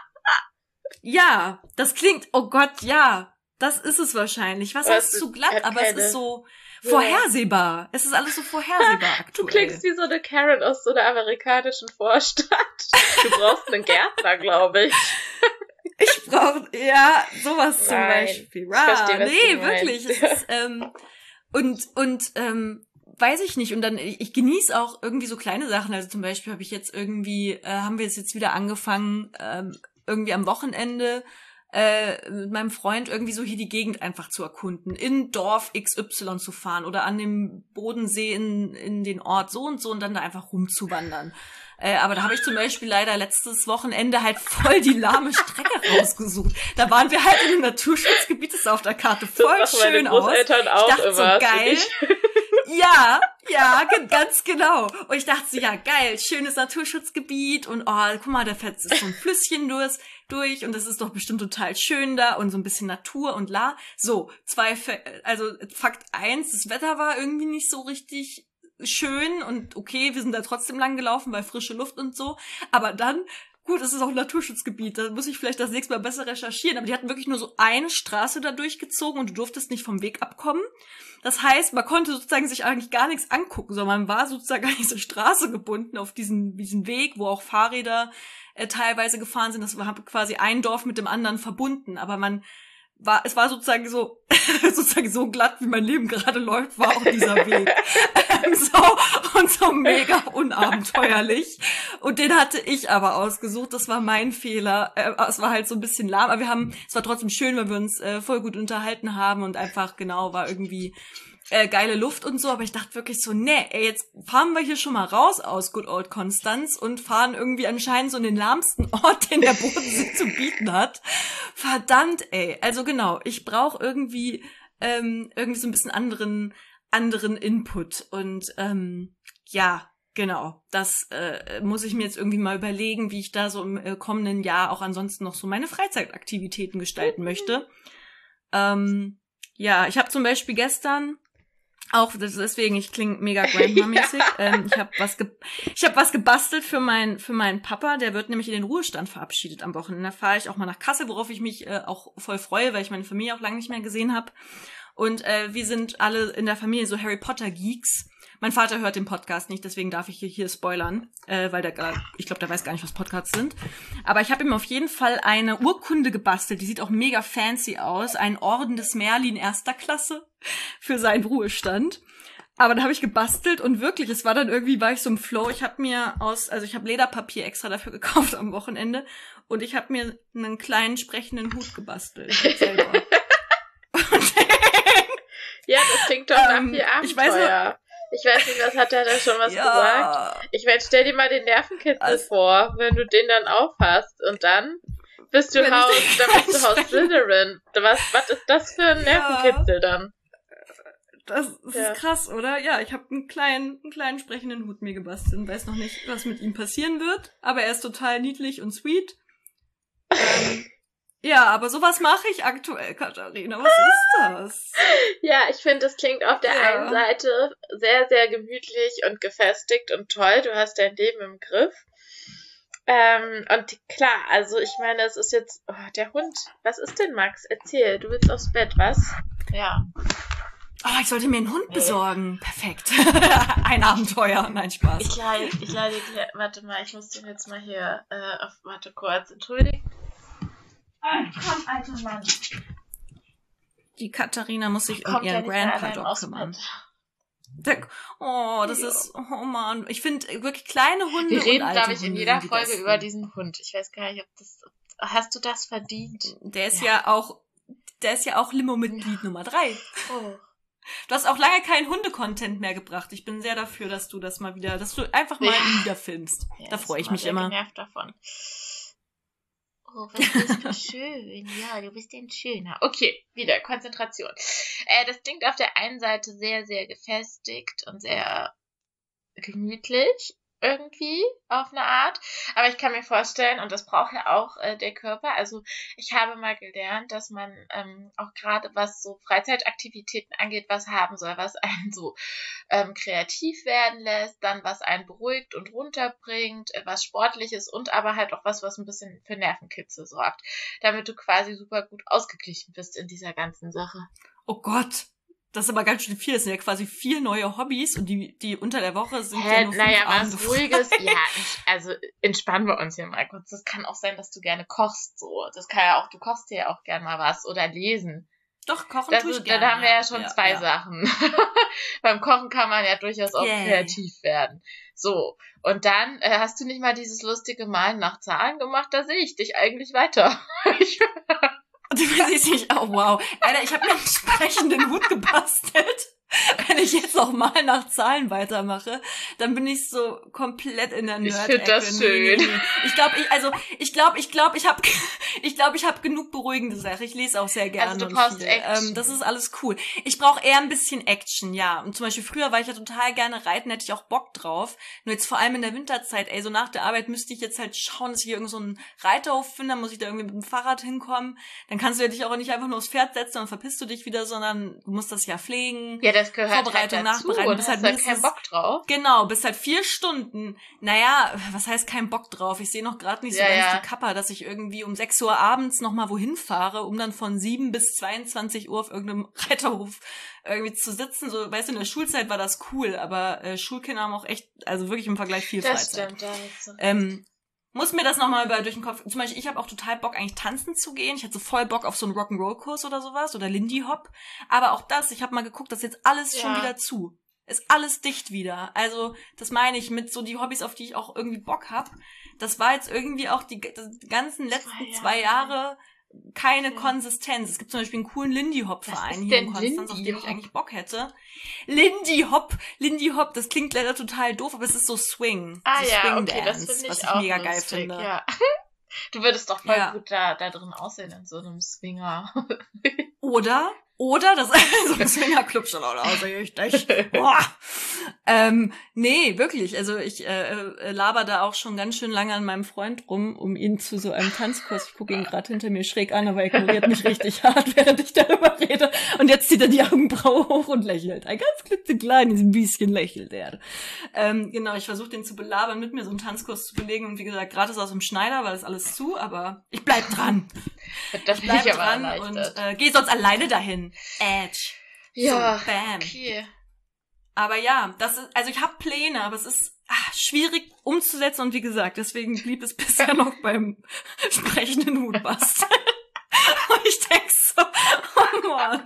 Ja, das klingt, oh Gott, ja, das ist es wahrscheinlich. Was Aber heißt es zu ist- glatt, hat aber es keine- ist so Ja. vorhersehbar. Es ist alles so vorhersehbar aktuell. Du klingst wie so eine Karen aus so einer amerikanischen Vorstadt. Du brauchst einen Gärtner, glaube ich. Ich brauche, ja, sowas zum Nein, Beispiel. ich verstehe, was nee, du meinst. wirklich. Es ist, ähm, und, und, ähm, weiß ich nicht. Und dann, ich, ich genieße auch irgendwie so kleine Sachen. Also zum Beispiel habe ich jetzt irgendwie, äh, haben wir es jetzt wieder angefangen, ähm, irgendwie am Wochenende äh, mit meinem Freund irgendwie so hier die Gegend einfach zu erkunden, in Dorf X Y zu fahren oder an dem Bodensee in, in den Ort so und so und dann da einfach rumzuwandern. Äh, aber da habe ich zum Beispiel leider letztes Wochenende halt voll die lahme Strecke rausgesucht. Da waren wir halt in einem Naturschutzgebiet, das sah auf der Karte voll das machen schön meine aus. Großeltern auch Ich dachte immer. so, finde geil. ich. Ja, ja, ge- ganz genau. Und ich dachte so, ja, geil, schönes Naturschutzgebiet und oh, guck mal, da fährt so ein Flüsschen durch, durch und das ist doch bestimmt total schön da und so ein bisschen Natur und la. So, zwei, Fa- also Fakt eins, das Wetter war irgendwie nicht so richtig schön und okay, wir sind da trotzdem lang gelaufen, weil frische Luft und so. Aber dann gut, es ist auch ein Naturschutzgebiet, da muss ich vielleicht das nächste Mal besser recherchieren, aber die hatten wirklich nur so eine Straße da durchgezogen und du durftest nicht vom Weg abkommen. Das heißt, man konnte sozusagen sich eigentlich gar nichts angucken, sondern man war sozusagen an diese Straße gebunden, auf diesen, diesen Weg, wo auch Fahrräder äh, teilweise gefahren sind. Das war quasi ein Dorf mit dem anderen verbunden, aber man war, es war sozusagen so, sozusagen so glatt, wie mein Leben gerade läuft, war auch dieser Weg. ähm, so, und so mega unabenteuerlich. Und den hatte ich aber ausgesucht, das war mein Fehler. Äh, es war halt so ein bisschen lahm, aber wir haben, es war trotzdem schön, weil wir uns äh, voll gut unterhalten haben und einfach, genau, war irgendwie äh, geile Luft und so, aber ich dachte wirklich so, nee, ey, jetzt fahren wir hier schon mal raus aus Good Old Konstanz und fahren irgendwie anscheinend so in den lahmsten Ort, den der Bodensee zu bieten hat. Verdammt, ey. Also genau, ich brauche irgendwie ähm, irgendwie so ein bisschen anderen anderen Input und ähm, ja, genau, das äh, muss ich mir jetzt irgendwie mal überlegen, wie ich da so im äh, kommenden Jahr auch ansonsten noch so meine Freizeitaktivitäten gestalten möchte. Ähm, ja, ich habe zum Beispiel gestern auch deswegen, ich klinge mega Grandma-mäßig. Ja. Ähm, ich habe was, ge- ich habe was gebastelt für meinen für meinen Papa. Der wird nämlich in den Ruhestand verabschiedet am Wochenende. Da fahre ich auch mal nach Kassel, worauf ich mich äh, auch voll freue, weil ich meine Familie auch lange nicht mehr gesehen habe. Und äh, wir sind alle in der Familie so Harry Potter Geeks. Mein Vater hört den Podcast nicht, deswegen darf ich hier, hier spoilern, äh, weil der, ich glaube, der weiß gar nicht, was Podcasts sind. Aber ich habe ihm auf jeden Fall eine Urkunde gebastelt, die sieht auch mega fancy aus, ein Orden des Merlin erster Klasse für seinen Ruhestand. Aber da habe ich gebastelt und wirklich, es war dann irgendwie, war ich so im Flow. Ich habe mir aus, also ich habe Lederpapier extra dafür gekauft am Wochenende und ich habe mir einen kleinen sprechenden Hut gebastelt selber. Ja, das klingt doch nach viel Abenteuer. Ich weiß, noch, ich weiß nicht, was hat er da schon was ja, gesagt? Ich meine, stell dir mal den Nervenkitzel also, vor, wenn du den dann aufhast und dann bist du Haus, dann bist du Haus Slytherin. Was, was ist das für ein Nervenkitzel ja, dann? Das, das ja. ist krass, oder? Ja, ich habe einen kleinen, einen kleinen sprechenden Hut mir gebastelt und weiß noch nicht, was mit ihm passieren wird, aber er ist total niedlich und sweet. ähm, Ja, aber sowas mache ich aktuell, Katharina. Was ist das? Ja, ich finde, das klingt auf der ja. einen Seite sehr, sehr gemütlich und gefestigt und toll. Du hast dein Leben im Griff. Ähm, und klar, also ich meine, es ist jetzt... Oh, der Hund. Was ist denn, Max? Erzähl. Du willst aufs Bett, was? Ja. Oh, ich sollte mir einen Hund nee. besorgen. Perfekt. Ein Abenteuer. Nein, Spaß. Ich leide, ich leide... Warte mal, ich muss den jetzt mal hier... Äh, auf, warte kurz, entschuldigung. Komm, alter Mann. Die Katharina muss sich um ihren Grandpa-Dog kümmern. Der, oh, das ja. ist, oh Mann. Ich finde wirklich kleine Hunde. Wir reden, und glaube ich, in jeder die Folge besten. über diesen Hund. Ich weiß gar nicht, ob das, hast du das verdient? Der ist ja, ja auch, der ist ja auch Limo-Mitglied ja. Nummer drei. Oh. Du hast auch lange keinen Hunde-Content mehr gebracht. Ich bin sehr dafür, dass du das mal wieder, dass du einfach mal ja. wieder filmst. Ja, da freue ich mich immer. Ich bin genervt davon. Oh, was bist du schön. Ja, du bist ein Schöner. Okay, wieder Konzentration. Äh, das klingt auf der einen Seite sehr, sehr gefestigt und sehr gemütlich irgendwie auf eine Art. Aber ich kann mir vorstellen, und das braucht ja auch äh, der Körper, also ich habe mal gelernt, dass man ähm, auch gerade was so Freizeitaktivitäten angeht, was haben soll, was einen so ähm, kreativ werden lässt, dann was einen beruhigt und runterbringt, äh, was Sportliches und aber halt auch was, was ein bisschen für Nervenkitzel sorgt, damit du quasi super gut ausgeglichen bist in dieser ganzen Sache. Oh Gott! Das ist aber ganz schön viel. Das sind ja quasi vier neue Hobbys und die, die unter der Woche sind Hä, ja nur fünf naja, Abende was Ruhiges. Ja, also entspannen wir uns hier mal kurz. Das kann auch sein, dass du gerne kochst, so. Das kann ja auch, du kochst dir ja auch gerne mal was oder lesen. Doch, kochen das tue ich ist, gerne. Dann haben wir ja schon ja, zwei ja. Sachen. Beim Kochen kann man ja durchaus auch yeah. kreativ werden. So, und dann äh, hast du nicht mal dieses lustige Malen nach Zahlen gemacht? Da sehe ich dich eigentlich weiter. Du siehst nicht, oh wow. Alter, ich habe mir einen sprechenden Hut gebastelt. Wenn ich jetzt noch mal nach Zahlen weitermache, dann bin ich so komplett in der Nerd-Ecke. Ich finde das schön. Nee, nee, nee. Ich glaube, ich, also, ich glaube, ich glaube, ich habe, ich glaube, ich habe genug beruhigende Sachen. Ich lese auch sehr gerne. Also du brauchst Action. Ähm, das ist alles cool. Ich brauche eher ein bisschen Action, ja. Und zum Beispiel früher war ich ja total gerne reiten, hätte ich auch Bock drauf. Nur jetzt vor allem in der Winterzeit, ey, so nach der Arbeit müsste ich jetzt halt schauen, dass ich hier irgend so einen Reiterhof finde, dann muss ich da irgendwie mit dem Fahrrad hinkommen. Dann kannst du ja dich auch nicht einfach nur aufs Pferd setzen und verpisst du dich wieder, sondern du musst das ja pflegen. Ja, das gehört Vorbereitung, halt dazu Nachbereitung. und Bist hast halt halt keinen Bock drauf. Genau, bist halt vier Stunden. Naja, was heißt kein Bock drauf? Ich sehe noch gerade nicht so Ja, ganz ja. die Kappa, dass ich irgendwie um sechs Uhr abends noch mal wohin fahre, um dann von sieben bis zweiundzwanzig Uhr auf irgendeinem Reiterhof irgendwie zu sitzen. So, weißt du, in der Schulzeit war das cool, aber äh, Schulkinder haben auch echt, also wirklich im Vergleich viel Das Freizeit. stimmt, da hast du recht. Ähm, muss mir das nochmal durch den Kopf... Zum Beispiel, ich habe auch total Bock, eigentlich tanzen zu gehen. Ich hätte so voll Bock auf so einen Rock'n'Roll-Kurs oder sowas. Oder Lindy Hop. Aber auch das, ich habe mal geguckt, das ist jetzt alles Ja. schon wieder zu. Ist alles dicht wieder. Also, das meine ich mit so die Hobbys, auf die ich auch irgendwie Bock hab. Das war jetzt irgendwie auch die, die ganzen letzten Zwei Jahre. zwei Jahre keine Okay. Konsistenz. Es gibt zum Beispiel einen coolen Lindy Hop Was Verein ist hier in denn Konstanz, auf Lindy den ich Hop? eigentlich Bock hätte. Lindy Hop, Lindy Hop, das klingt leider total doof, aber es ist so Swing. Ah so ja, Swing okay, das Dance, finde ich was ich auch mega lustig, geil finde. ja. Du würdest doch voll Ja. gut da, da drin aussehen, in so einem Swinger. Oder, oder, das so ein Swingerclub schon auch außer ich dich. Boah. Ähm, nee, wirklich. Also ich äh, äh, laber da auch schon ganz schön lange an meinem Freund rum, um ihn zu so einem Tanzkurs. Ich gucke ihn gerade hinter mir schräg an, aber er ignoriert mich richtig hart, während ich darüber rede. Und jetzt zieht er die Augenbraue hoch und lächelt. Ein ganz klitzekleines bisschen lächelt er. Ähm, genau, ich versuche den zu belabern, mit mir so einen Tanzkurs zu belegen. Und wie gesagt, gratis aus dem Schneider, weil das alles zu, aber ich bleib dran. Da Ich bin ich bleib aber dran und erleichtert. äh, geh sonst alleine dahin. Edge. Ja, So, bam. okay. Aber ja, das ist, also ich habe Pläne, aber es ist ah, schwierig umzusetzen und wie gesagt, deswegen blieb es bisher noch beim sprechenden Hutbast. Und ich denk so, oh Mann.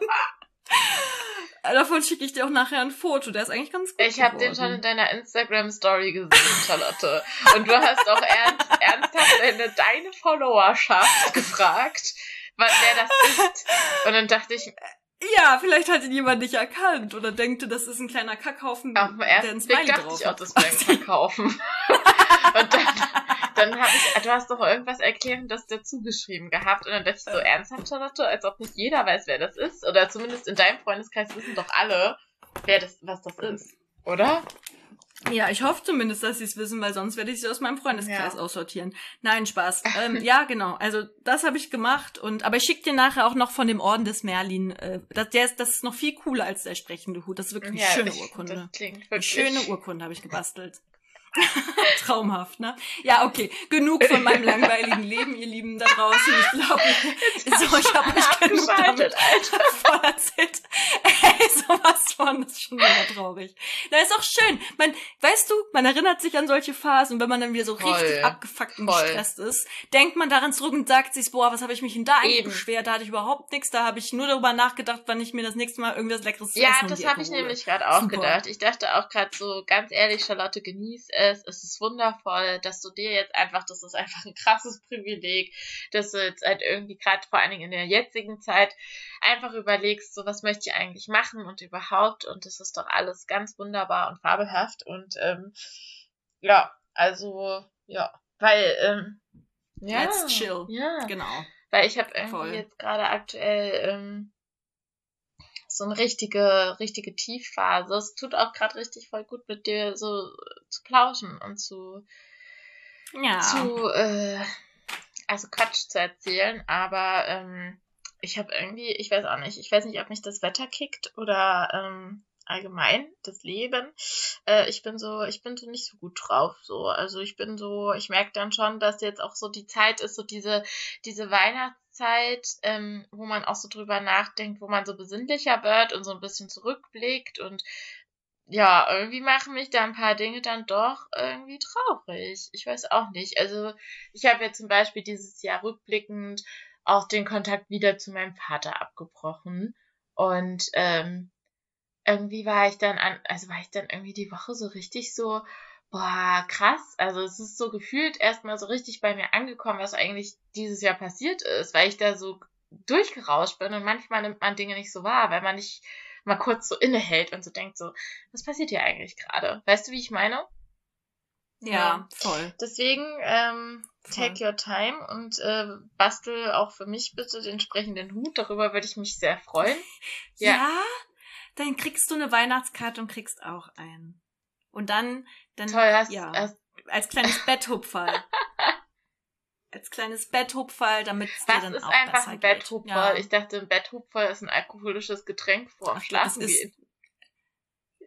Davon schicke ich dir auch nachher ein Foto, der ist eigentlich ganz gut Ich habe den geworden. schon in deiner Instagram-Story gesehen, Charlotte. Und du hast auch ernst, ernsthaft deine, deine Followerschaft gefragt, was, wer das ist. Und dann dachte ich, Ja, vielleicht hat ihn jemand nicht erkannt oder denkte, das ist ein kleiner Kackhaufen, auf den der ein ersten Blick Smiley dachte drauf ich auch, hat. das wäre ein Verkaufen. Und dann, dann habe ich, du hast doch irgendwas Erklärendes dazu geschrieben gehabt. Und dann dachte ich so, ernsthaft, Charlotte, als ob nicht jeder weiß, wer das ist. Oder zumindest in deinem Freundeskreis wissen doch alle, wer das, was das ist. Oder? Ja, ich hoffe zumindest, dass sie es wissen, weil sonst werde ich sie aus meinem Freundeskreis Ja. aussortieren. Nein, Spaß. Ähm, ja, genau. Also das habe ich gemacht und aber ich schicke dir nachher auch noch von dem Orden des Merlin. Äh, das, der ist, das ist noch viel cooler als der sprechende Hut. Das ist wirklich Ja, eine schöne ich- Urkunde. Das klingt Eine wirklich. schöne Urkunde habe ich gebastelt. Traumhaft, ne? Ja, okay. Genug von meinem langweiligen Leben, ihr Lieben da draußen. Ich glaube, so, ich habe mich genug damit abgeschaltet, Alter. voll erzählt. Ey, sowas von, das ist schon mega traurig. Na, ist auch schön. Man, weißt du, man erinnert sich an solche Phasen, wenn man dann wieder so Voll. richtig abgefuckt und Voll. gestresst ist, denkt man daran zurück und sagt sich, boah, was habe ich mich denn da eigentlich Eben. beschwert? Da hatte ich überhaupt nichts. Da habe ich nur darüber nachgedacht, wann ich mir das nächste Mal irgendwas Leckeres zu Ja, essen um das die habe Ecke ich hole. nämlich gerade auch Super. gedacht. Ich dachte auch gerade so, ganz ehrlich, Charlotte, genieß es. Es ist wundervoll, dass du dir jetzt einfach, das ist einfach ein krasses Privileg, dass du jetzt halt irgendwie gerade vor allen Dingen in der jetzigen Zeit einfach überlegst, so was möchte ich eigentlich machen und überhaupt, und das ist doch alles ganz wunderbar und fabelhaft und ähm, ja, also ja, weil ähm, ja, Let's chill. ja, Genau. weil ich habe irgendwie Voll. jetzt gerade aktuell ähm, so eine richtige, richtige Tiefphase. Es tut auch gerade richtig voll gut, mit dir so zu plauschen und zu, Ja. zu äh, also Quatsch zu erzählen, aber ähm, ich habe irgendwie, ich weiß auch nicht, ich weiß nicht, ob mich das Wetter kickt oder ähm, allgemein das Leben. Äh, ich bin so, ich bin so nicht so gut drauf, so. Also ich bin so, ich merke dann schon, dass jetzt auch so die Zeit ist, so diese, diese Weihnachtszeit, ähm, wo man auch so drüber nachdenkt, wo man so besinnlicher wird und so ein bisschen zurückblickt und ja, irgendwie machen mich da ein paar Dinge dann doch irgendwie traurig. Ich weiß auch nicht. Also ich habe ja zum Beispiel dieses Jahr rückblickend auch den Kontakt wieder zu meinem Vater abgebrochen und ähm, irgendwie war ich dann an, also war ich dann irgendwie die Woche so richtig so, boah, krass. Also es ist so gefühlt erstmal so richtig bei mir angekommen, was eigentlich dieses Jahr passiert ist, weil ich da so durchgerauscht bin und manchmal nimmt man Dinge nicht so wahr, weil man nicht mal kurz so innehält und so denkt so, was passiert hier eigentlich gerade? Weißt du, wie ich meine? Ja, voll. Deswegen, ähm, Voll. take your time und äh, bastel auch für mich bitte den entsprechenden Hut. Darüber würde ich mich sehr freuen. Ja. Ja. Dann kriegst du eine Weihnachtskarte und kriegst auch einen. Und dann, dann, Toll, hast, ja, hast als kleines Betthupferl. Als kleines Betthupferl, damit es dir was dann ist auch einfach besser ein geht. Betthupferl? Ja. Ich dachte, ein Betthupferl ist ein alkoholisches Getränk vorm Ach, Schlafen das ist- gehen.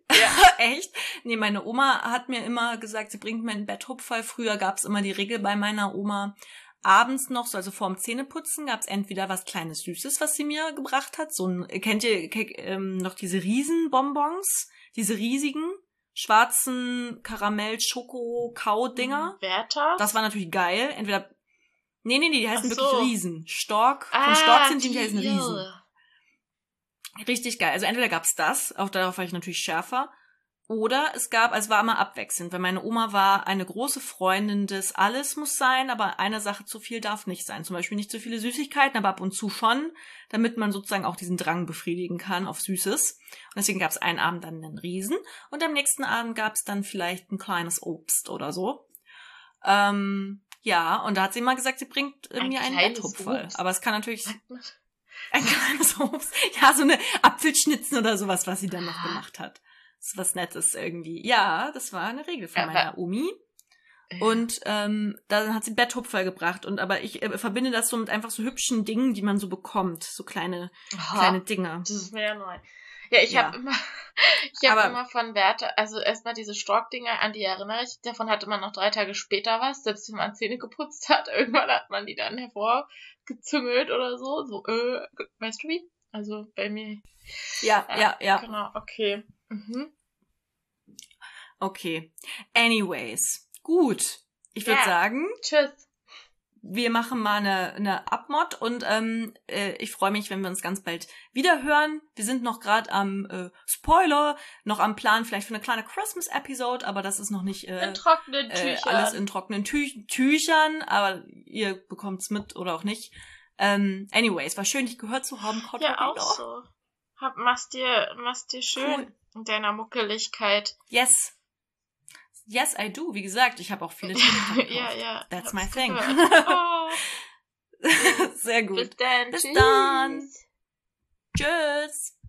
Ja. Echt? Nee, meine Oma hat mir immer gesagt, sie bringt mir einen Betthupferl. Früher gab's immer die Regel bei meiner Oma, abends noch, so also vorm Zähneputzen, gab's entweder was Kleines Süßes, was sie mir gebracht hat. So ein, kennt ihr ke- ähm, noch diese Riesenbonbons? Diese riesigen, schwarzen Karamell-Schoko-Kau-Dinger? Werthers? Das war natürlich geil. Entweder, nee, nee, nee, die heißen Ach wirklich so. Riesen. Stork, von Ah, Stork sind die, die heißen die, Riesen. Richtig geil. Also entweder gab's das, auch darauf war ich natürlich schärfer, oder es gab, also es war immer abwechselnd, weil meine Oma war eine große Freundin des alles muss sein, aber eine Sache zu viel darf nicht sein. Zum Beispiel nicht zu viele Süßigkeiten, aber ab und zu schon, damit man sozusagen auch diesen Drang befriedigen kann auf Süßes. Und deswegen gab's einen Abend dann einen Riesen und am nächsten Abend gab's dann vielleicht ein kleines Obst oder so. Ähm, ja, und da hat sie immer gesagt, sie bringt Ein mir einen kleines Betthupferl. Obst. Aber es kann natürlich Sagt man- ein kleines Obst. Ja, so eine Apfelschnitzen oder sowas, was sie dann noch gemacht hat. So was Nettes irgendwie. Ja, das war eine Regel von Aber- meiner Omi. Und ähm, dann hat sie Betthupferl gebracht. Und aber ich äh, verbinde das so mit einfach so hübschen Dingen, die man so bekommt. So kleine, Aha, kleine Dinge. Das ist mir ja neu. Ja, ich Ja. habe immer, ich habe Aber- immer von Werte, also erstmal diese Stork-Dinger, an die erinnere ich. Davon hatte man noch drei Tage später was, selbst wenn man Zähne geputzt hat. Irgendwann hat man die dann hervorgezüngelt oder so. So, äh, weißt du wie? Also bei mir. Ja, ja, ja. Genau, okay. Mhm. Okay. Anyways. Gut. Ich würde Ja. sagen, Tschüss. wir machen mal eine, eine Abmod und ähm, äh, ich freue mich, wenn wir uns ganz bald wieder hören. Wir sind noch gerade am äh, Spoiler, noch am Plan vielleicht für eine kleine Christmas-Episode, aber das ist noch nicht äh, In trockenen äh, Tüchern. alles in trockenen Tü Tüchern, aber ihr bekommt's mit oder auch nicht. Ähm, anyways, war schön, dich gehört zu haben, Cotto. Ja, auch so. Hab, mach's dir, mach's dir schön Cool. in deiner Muckeligkeit. Yes. Yes, I do. Wie gesagt, ich habe auch viele Themen Ja, ja. That's hab's my thing. gehört. Oh, Sehr gut. bis dann. Bis Tschüss. dann. Tschüss.